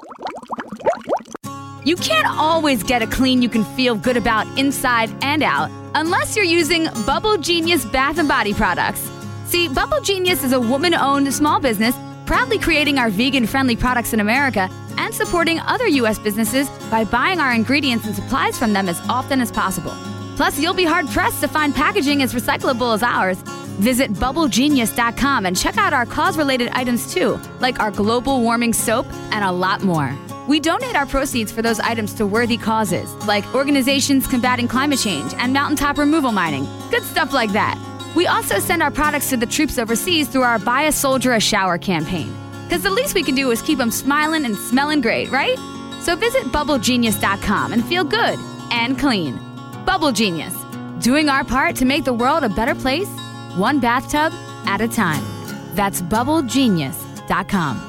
You can't always get a clean you can feel good about inside and out unless you're using Bubble Genius Bath and Body products. See, Bubble Genius is a woman-owned small business proudly creating our vegan-friendly products in America and supporting other U.S. businesses by buying our ingredients and supplies from them as often as possible. Plus, you'll be hard-pressed to find packaging as recyclable as ours. Visit BubbleGenius.com and check out our cause-related items too, like our global warming soap and a lot more. We donate our proceeds for those items to worthy causes, like organizations combating climate change and mountaintop removal mining. Good stuff like that. We also send our products to the troops overseas through our Buy a Soldier a Shower campaign. Because the least we can do is keep them smiling and smelling great, right? So visit BubbleGenius.com and feel good and clean. Bubble Genius, doing our part to make the world a better place, one bathtub at a time. That's BubbleGenius.com.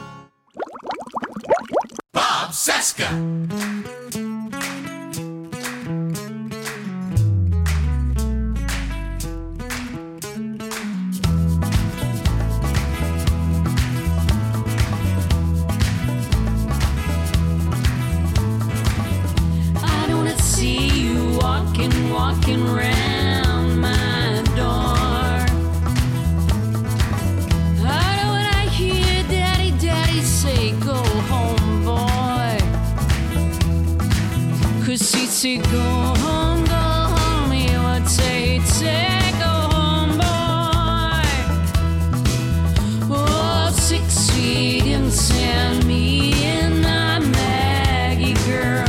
Bob Cesca. I don't see you walking around my door. I know when I hear daddy say go home, boy. 'Cause he'd say go home, he would say go home, boy. Oh, 6 feet in sand, me and my Maggie girl.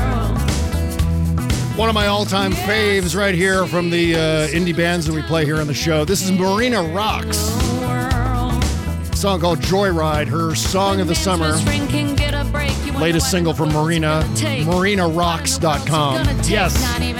One of my all-time faves right here from the indie bands that we play here on the show. This is Marina Rocks. A song called Joyride, her song of the summer. Latest single from Marina, MarinaRocks.com. Yes.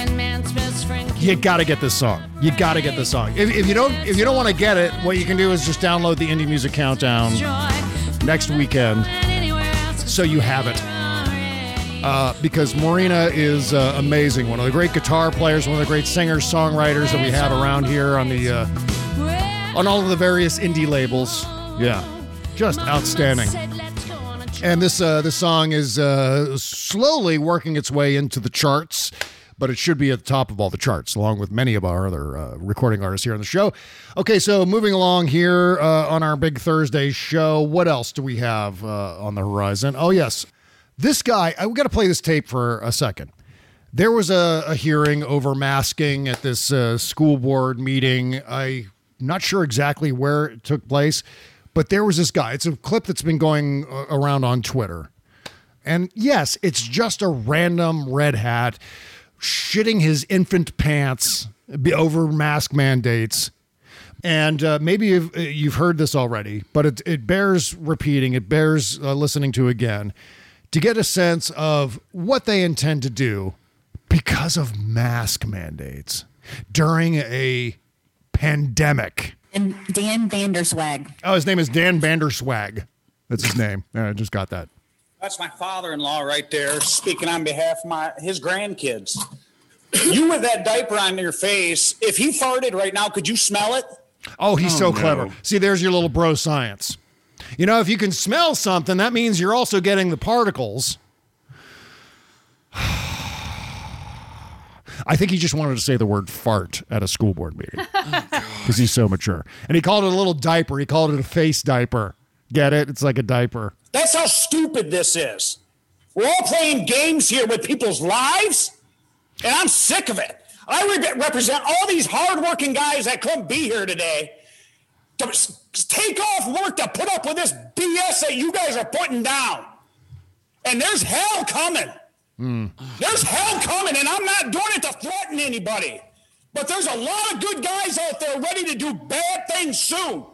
You gotta get this song. You gotta get this song. If you don't want to get it, what you can do is just download the Indie Music Countdown next weekend so you have it. Because Marina is amazing. One of the great guitar players, one of the great singers, songwriters that we have around here on the on all of the various indie labels. Yeah, just outstanding. And this song is slowly working its way into the charts, but it should be at the top of all the charts, along with many of our other recording artists here on the show. Okay, so moving along here on our big Thursday show, what else do we have on the horizon? Oh, yes. This guy, we got to play this tape for a second. There was a hearing over masking at this school board meeting. I'm not sure exactly where it took place, but there was this guy. It's a clip that's been going around on Twitter. And yes, it's just a random red hat shitting his infant pants over mask mandates. And maybe you've heard this already, but it bears repeating. It bears listening to again to get a sense of what they intend to do because of mask mandates during a pandemic. And Dan Vanderswag. Oh, his name is Dan Vanderswag. That's his name. I just got that. That's my father-in-law right there speaking on behalf of his grandkids. You with that diaper on your face, if he farted right now, could you smell it? Oh, he's so clever. See, there's your little bro science. You know, if you can smell something, that means you're also getting the particles. I think he just wanted to say the word fart at a school board meeting because he's so mature. And he called it a little diaper. He called it a face diaper. Get it? It's like a diaper. That's how stupid this is. We're all playing games here with people's lives, and I'm sick of it. I represent all these hardworking guys that couldn't be here today to take off work to put up with this BS that you guys are putting down. And there's hell coming. There's hell coming, and I'm not doing it to threaten anybody. But there's a lot of good guys out there ready to do bad things soon.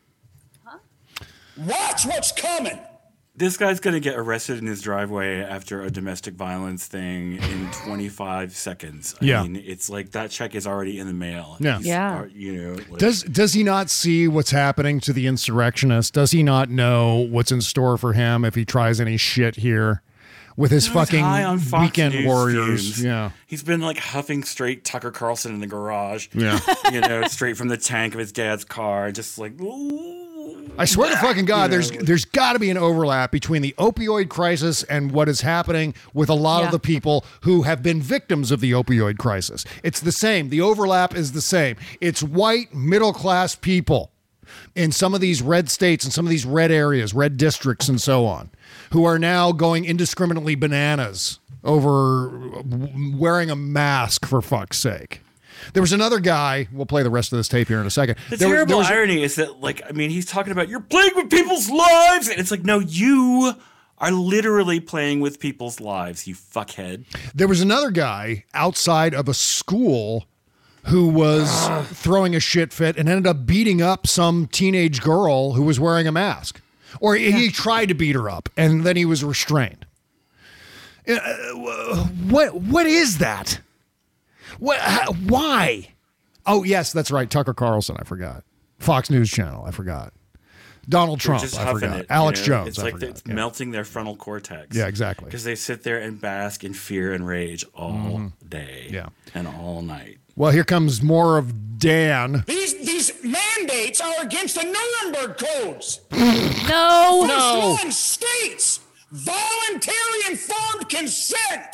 Watch what's coming. This guy's going to get arrested in his driveway after a domestic violence thing in 25 seconds. I mean, it's like that check is already in the mail. Yeah. You know, like, Does he not see what's happening to the insurrectionists? Does he not know what's in store for him if he tries any shit here with his fucking weekend News warriors? fumes. Yeah. He's been like huffing straight Tucker Carlson in the garage. Yeah. You know, straight from the tank of his dad's car. Just like, ooh. I swear to fucking God, there's got to be an overlap between the opioid crisis and what is happening with a lot of the people who have been victims of the opioid crisis. It's the same. The overlap is the same. It's white, middle-class people in some of these red states and some of these red areas, red districts and so on, who are now going indiscriminately bananas over wearing a mask, for fuck's sake. There was another guy, we'll play the rest of this tape here in a second. The terrible irony is that, like, I mean, he's talking about, you're playing with people's lives. And it's like, no, you are literally playing with people's lives, you fuckhead. There was another guy outside of a school who was throwing a shit fit and ended up beating up some teenage girl who was wearing a mask. Or he tried to beat her up, and then he was restrained. What is that? Why? Oh, yes, that's right. Tucker Carlson, I forgot. Fox News Channel, I forgot. Donald Trump, I forgot. Alex Jones, it's like it's melting their frontal cortex. Yeah, exactly. Because they sit there and bask in fear and rage all day and all night. Well, here comes more of Dan. These mandates are against the Nuremberg codes. No. First one states voluntary informed consent.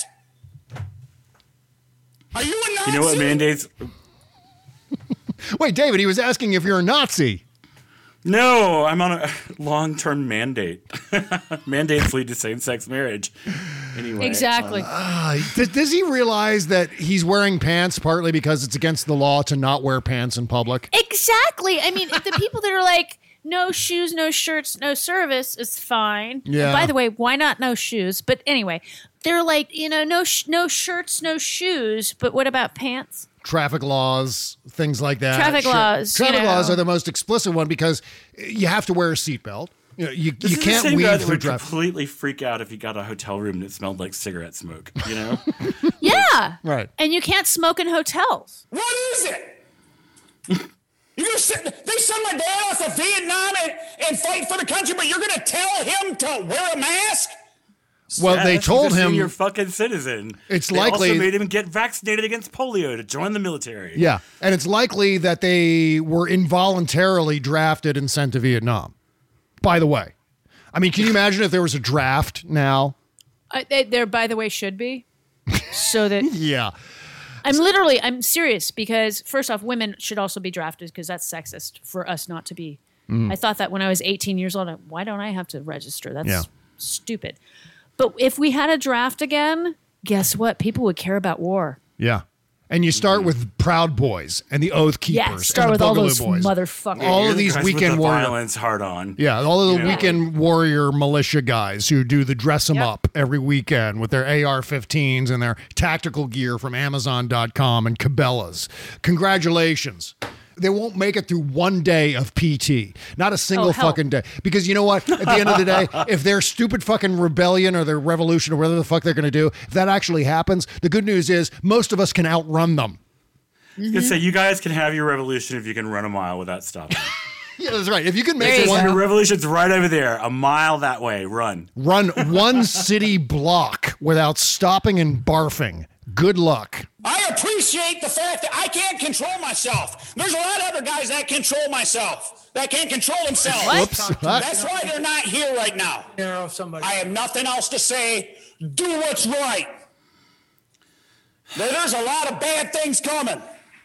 Are you a Nazi? You know what mandates? Wait, David, he was asking if you're a Nazi. No, I'm on a long-term mandate. Mandates lead to same-sex marriage. Anyway, exactly. Does he realize that he's wearing pants partly because it's against the law to not wear pants in public? Exactly. I mean, the people that are like, no shoes, no shirts, no service is fine. Yeah. And by the way, why not no shoes? But anyway, they're like, no shirts, no shoes. But what about pants? Traffic laws, things like that. Traffic laws. Traffic laws are the most explicit one because you have to wear a seatbelt. You this you is can't the same guy weave that through would traffic. completely freak out if you got a hotel room that smelled like cigarette smoke. You know? Yeah. Right. And you can't smoke in hotels. What is it? You're gonna they send my dad off to Vietnam and fight for the country, but you're gonna tell him to wear a mask? Well, they told him you're a fucking citizen. It's they likely also made him get vaccinated against polio to join the military. Yeah, and it's likely that they were involuntarily drafted and sent to Vietnam. By the way, I mean, can you imagine if there was a draft now? There, by the way, should be. So that yeah. I'm serious because first off, women should also be drafted because that's sexist for us not to be. I thought that when I was 18 years old. Why don't I have to register? That's stupid. But if we had a draft again, guess what? People would care about war. Yeah. And you start with Proud Boys and the Oath Keepers. Yeah, start and with the all Boogaloo those Boys. motherfuckers. All of these weekend warrior violence hard on. Yeah, all of the weekend warrior militia guys who do the dress them up every weekend with their AR-15s and their tactical gear from Amazon.com and Cabela's. Congratulations. They won't make it through one day of PT. Not a single fucking day. Because you know what? At the end of the day, if their stupid fucking rebellion or their revolution or whatever the fuck they're going to do, if that actually happens, the good news is most of us can outrun them. You can say you guys can have your revolution if you can run a mile without stopping. Yeah, that's right. If you can make one, your revolution's right over there, a mile that way. Run one city block without stopping and barfing. Good luck. I appreciate the fact that I can't control myself. There's a lot of other guys that control myself, that can't control themselves. Whoops. That's why they're not here right now. I have nothing else to say. Do what's right. There's a lot of bad things coming.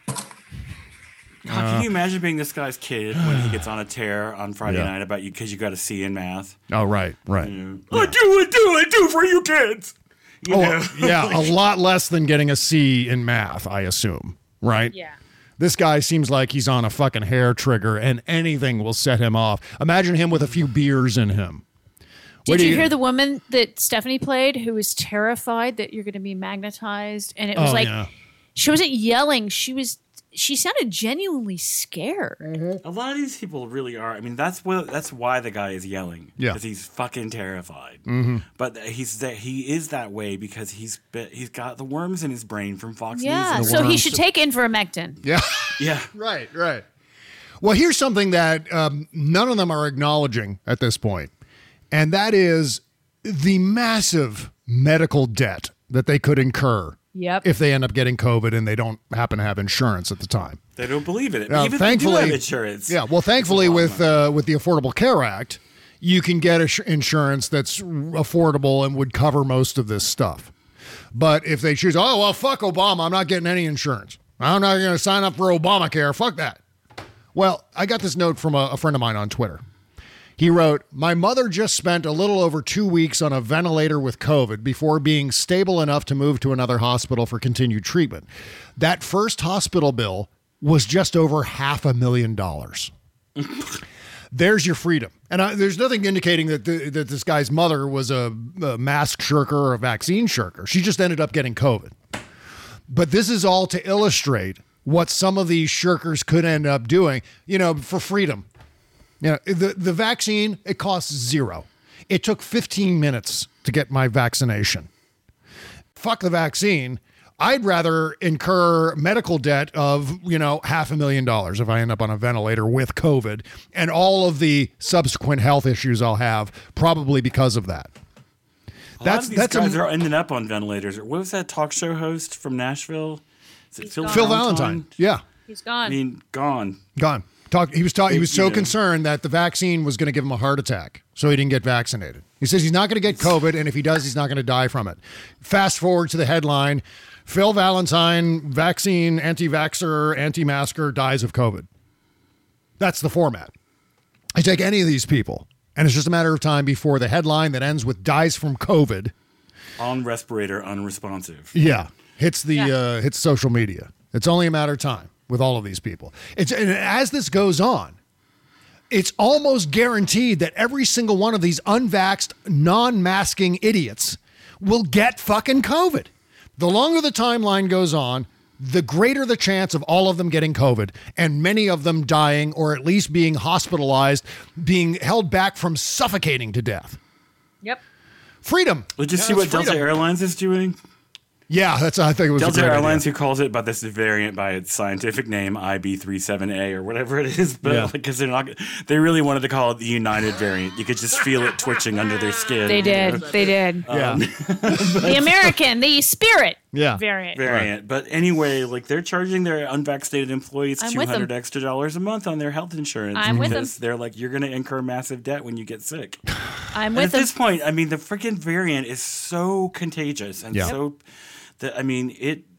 God, can you imagine being this guy's kid when he gets on a tear on Friday night about you because you got a C in math? Oh, right. I do for you kids. You know? Yeah, a lot less than getting a C in math, I assume, right? Yeah. This guy seems like he's on a fucking hair trigger and anything will set him off. Imagine him with a few beers in him. Did you hear the woman that Stephanie played who was terrified that you're going to be magnetized? And it was she wasn't yelling. She sounded genuinely scared. A lot of these people really are. I mean, that's why the guy is yelling. Yeah, because he's fucking terrified. Mm-hmm. But he is that way because he's got the worms in his brain from Fox News. Yeah, so he should take ivermectin. Yeah, yeah, right. Well, here's something that none of them are acknowledging at this point, and that is the massive medical debt that they could incur Yep. if they end up getting COVID and they don't happen to have insurance at the time. They don't believe in it. Now, Even thankfully, if they do have insurance. Yeah, well, thankfully with the Affordable Care Act, you can get insurance that's affordable and would cover most of this stuff. But if they choose, oh, well, fuck Obama, I'm not getting any insurance. I'm not going to sign up for Obamacare. Fuck that. Well, I got this note from a friend of mine on Twitter. He wrote, my mother just spent a little over 2 weeks on a ventilator with COVID before being stable enough to move to another hospital for continued treatment. That first hospital bill was just over $500,000. There's your freedom. And there's nothing indicating that that this guy's mother was a mask shirker or a vaccine shirker. She just ended up getting COVID. But this is all to illustrate what some of these shirkers could end up doing, for freedom. The vaccine, it costs $0. It took 15 minutes to get my vaccination. Fuck the vaccine. I'd rather incur medical debt of, $500,000 if I end up on a ventilator with COVID and all of the subsequent health issues I'll have probably because of that. A lot of these guys are ending up on ventilators. What was that talk show host from Nashville? Is it Phil Valentine? Yeah. He's gone. I mean, gone. He was so concerned that the vaccine was going to give him a heart attack, so he didn't get vaccinated. He says he's not going to get COVID, and if he does, he's not going to die from it. Fast forward to the headline, Phil Valentine, vaccine, anti-vaxxer, anti-masker, dies of COVID. That's the format. I take any of these people, and it's just a matter of time before the headline that ends with dies from COVID. On respirator, unresponsive. Yeah, hits social media. It's only a matter of time with all of these people. And as this goes on, it's almost guaranteed that every single one of these unvaxxed, non-masking idiots will get fucking COVID. The longer the timeline goes on, the greater the chance of all of them getting COVID and many of them dying or at least being hospitalized, being held back from suffocating to death. Yep. Freedom. Did you see what Delta Airlines is doing? Yeah, I think it was Delta a great Airlines, idea. who calls it by this variant by its scientific name, IB37A or whatever it is, but because they really wanted to call it the United variant. You could just feel it twitching under their skin. They did. Yeah. The American, the Spirit variant. Right. But anyway, they're charging their unvaccinated employees I'm with them. $200 extra a month on their health insurance. I'm with them. Because they're like, you're going to incur massive debt when you get sick. I'm And with at them. this point, I mean, the freaking variant is so contagious and so that, I mean,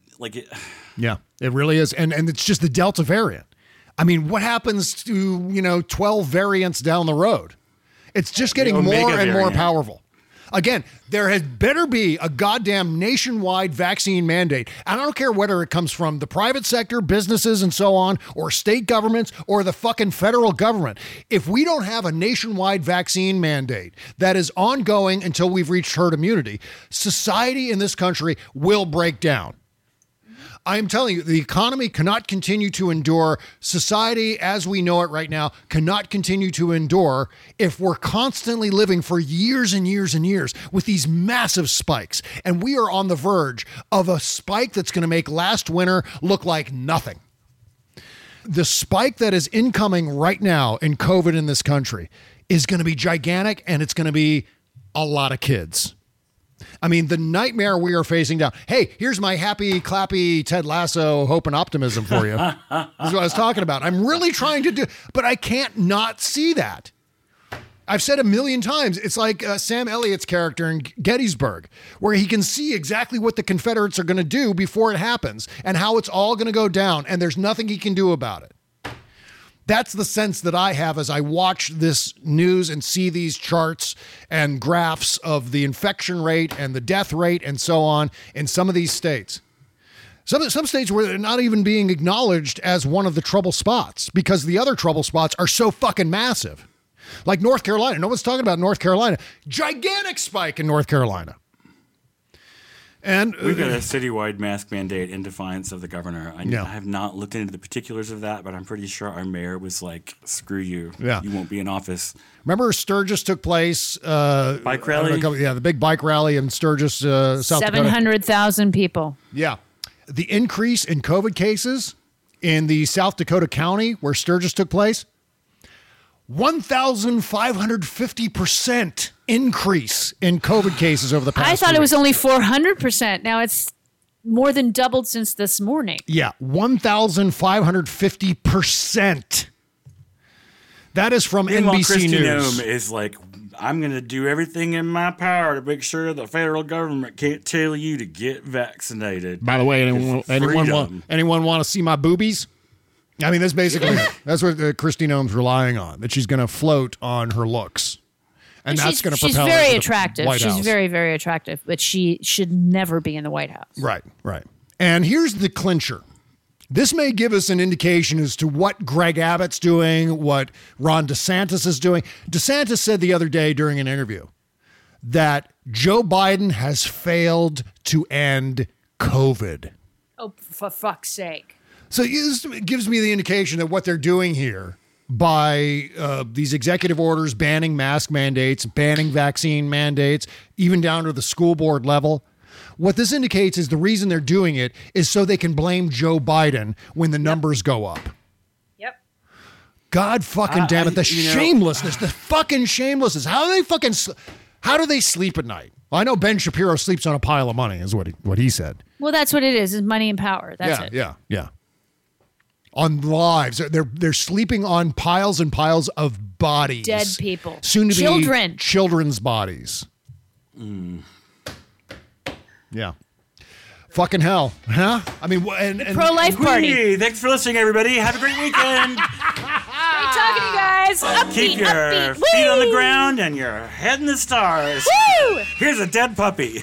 Yeah, it really is. And it's just the Delta variant. I mean, what happens to, 12 variants down the road? It's just getting more and more powerful. Again, there has better be a goddamn nationwide vaccine mandate. I don't care whether it comes from the private sector, businesses and so on, or state governments, or the fucking federal government. If we don't have a nationwide vaccine mandate that is ongoing until we've reached herd immunity, society in this country will break down. I'm telling you, the economy cannot continue to endure. Society, as we know it right now, cannot continue to endure if we're constantly living for years and years and years with these massive spikes. And we are on the verge of a spike that's going to make last winter look like nothing. The spike that is incoming right now in COVID in this country is going to be gigantic, and it's going to be a lot of kids. I mean, the nightmare we are facing down. Hey, here's my happy, clappy Ted Lasso hope and optimism for you. This is what I was talking about. I'm really trying to do, but I can't not see that. I've said a million times, it's like Sam Elliott's character in Gettysburg, where he can see exactly what the Confederates are going to do before it happens and how it's all going to go down, and there's nothing he can do about it. That's the sense that I have as I watch this news and see these charts and graphs of the infection rate and the death rate and so on in some of these states. Some states where they're not even being acknowledged as one of the trouble spots because the other trouble spots are so fucking massive. Like North Carolina. No one's talking about North Carolina. Gigantic spike in North Carolina. And we've got a citywide mask mandate in defiance of the governor. I have not looked into the particulars of that, but I'm pretty sure our mayor was like, screw you. Yeah. You won't be in office. Remember Sturgis took place? Bike rally? The big bike rally in Sturgis, South Dakota. 700,000 people. Yeah. The increase in COVID cases in the South Dakota county where Sturgis took place, 1,550% increase in COVID cases over the past I thought week. it was only 400%. Now it's more than doubled since this morning. Yeah, 1,550%. That is from Meanwhile, NBC Kristi News. Noem is like, I'm going to do everything in my power to make sure the federal government can't tell you to get vaccinated. By the way, anyone want to see my boobies? I mean, that's basically that's what Kristi Noem's relying on, that she's going to float on her looks. And that's going to propel her She's very to the attractive. White She's House. very, very attractive, but she should never be in the White House. Right. And here's the clincher. This may give us an indication as to what Greg Abbott's doing, what Ron DeSantis is doing. DeSantis said the other day during an interview that Joe Biden has failed to end COVID. Oh, for fuck's sake. So this gives me the indication that what they're doing here by these executive orders banning mask mandates, banning vaccine mandates, even down to the school board level, what this indicates is the reason they're doing it is so they can blame Joe Biden when the numbers go up. Yep. God fucking damn it. The shamelessness, the fucking shamelessness. How do they sleep at night? Well, I know Ben Shapiro sleeps on a pile of money is what he said. Well, that's what it is money and power. That's it. Yeah. On lives. They're sleeping on piles and piles of bodies. Dead people. Soon to Children. be children's bodies. Yeah. Fucking hell. Huh? I mean, and pro-life party. Hey, thanks for listening, everybody. Have a great weekend. Great talking to you guys. Keep your feet on the ground and your head in the stars. Woo! Here's a dead puppy.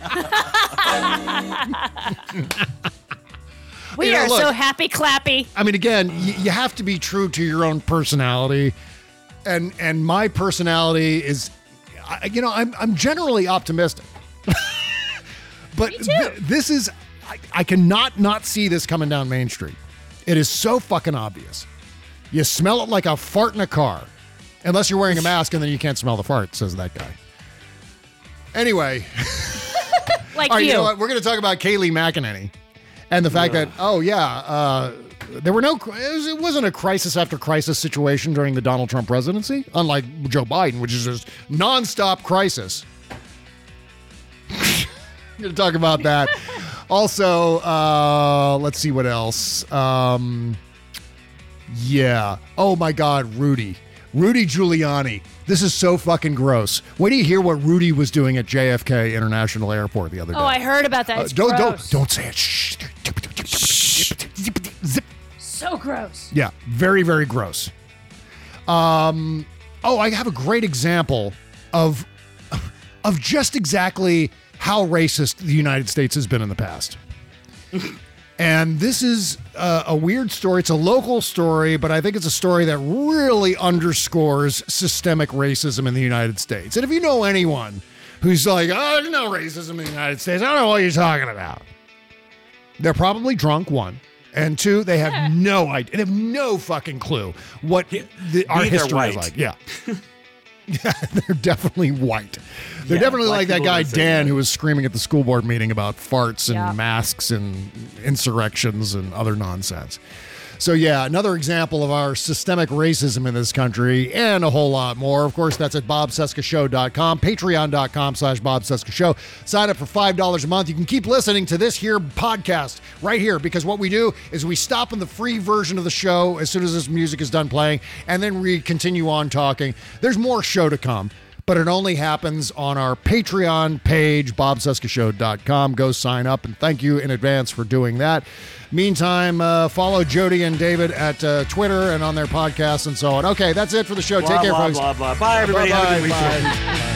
We are so happy clappy. I mean, again, you have to be true to your own personality. And my personality is, I'm generally optimistic. But this is, I cannot not see this coming down Main Street. It is so fucking obvious. You smell it like a fart in a car. Unless you're wearing a mask and then you can't smell the fart, says that guy. Anyway. Like all right, you. you know what? We're going to talk about Kayleigh McEnany and the fact that, there were it wasn't a crisis after crisis situation during the Donald Trump presidency, unlike Joe Biden, which is just nonstop crisis. I'm going to talk about that. Also, let's see what else. Yeah. Oh, my God, Rudy Giuliani. This is so fucking gross. Wait till you hear what Rudy was doing at JFK International Airport the other day. Oh, I heard about that. It's gross. Don't say it. Shh. Zip. So gross. Yeah, very, very gross. I have a great example of just exactly how racist the United States has been in the past. And this is a weird story. It's a local story, but I think it's a story that really underscores systemic racism in the United States. And if you know anyone who's like, oh, there's no racism in the United States, I don't know what you're talking about. They're probably drunk, one. And two, they have no idea. They have no fucking clue what our history is like. Yeah. Yeah, they're definitely white. They're definitely like that guy Dan who was screaming at the school board meeting about farts and masks and insurrections and other nonsense. So yeah, another example of our systemic racism in this country and a whole lot more. Of course, that's at bobcescashow.com, patreon.com/Bob Cesca Show. Sign up for $5 a month. You can keep listening to this here podcast right here, because what we do is we stop in the free version of the show as soon as this music is done playing, and then we continue on talking. There's more show to come, but it only happens on our Patreon page, bobcescashow.com. Go sign up, and thank you in advance for doing that. Meantime, follow Jody and David at Twitter and on their podcasts and so on. Okay, that's it for the show. Take care, folks. Bye, everybody. Have a good weekend. Bye.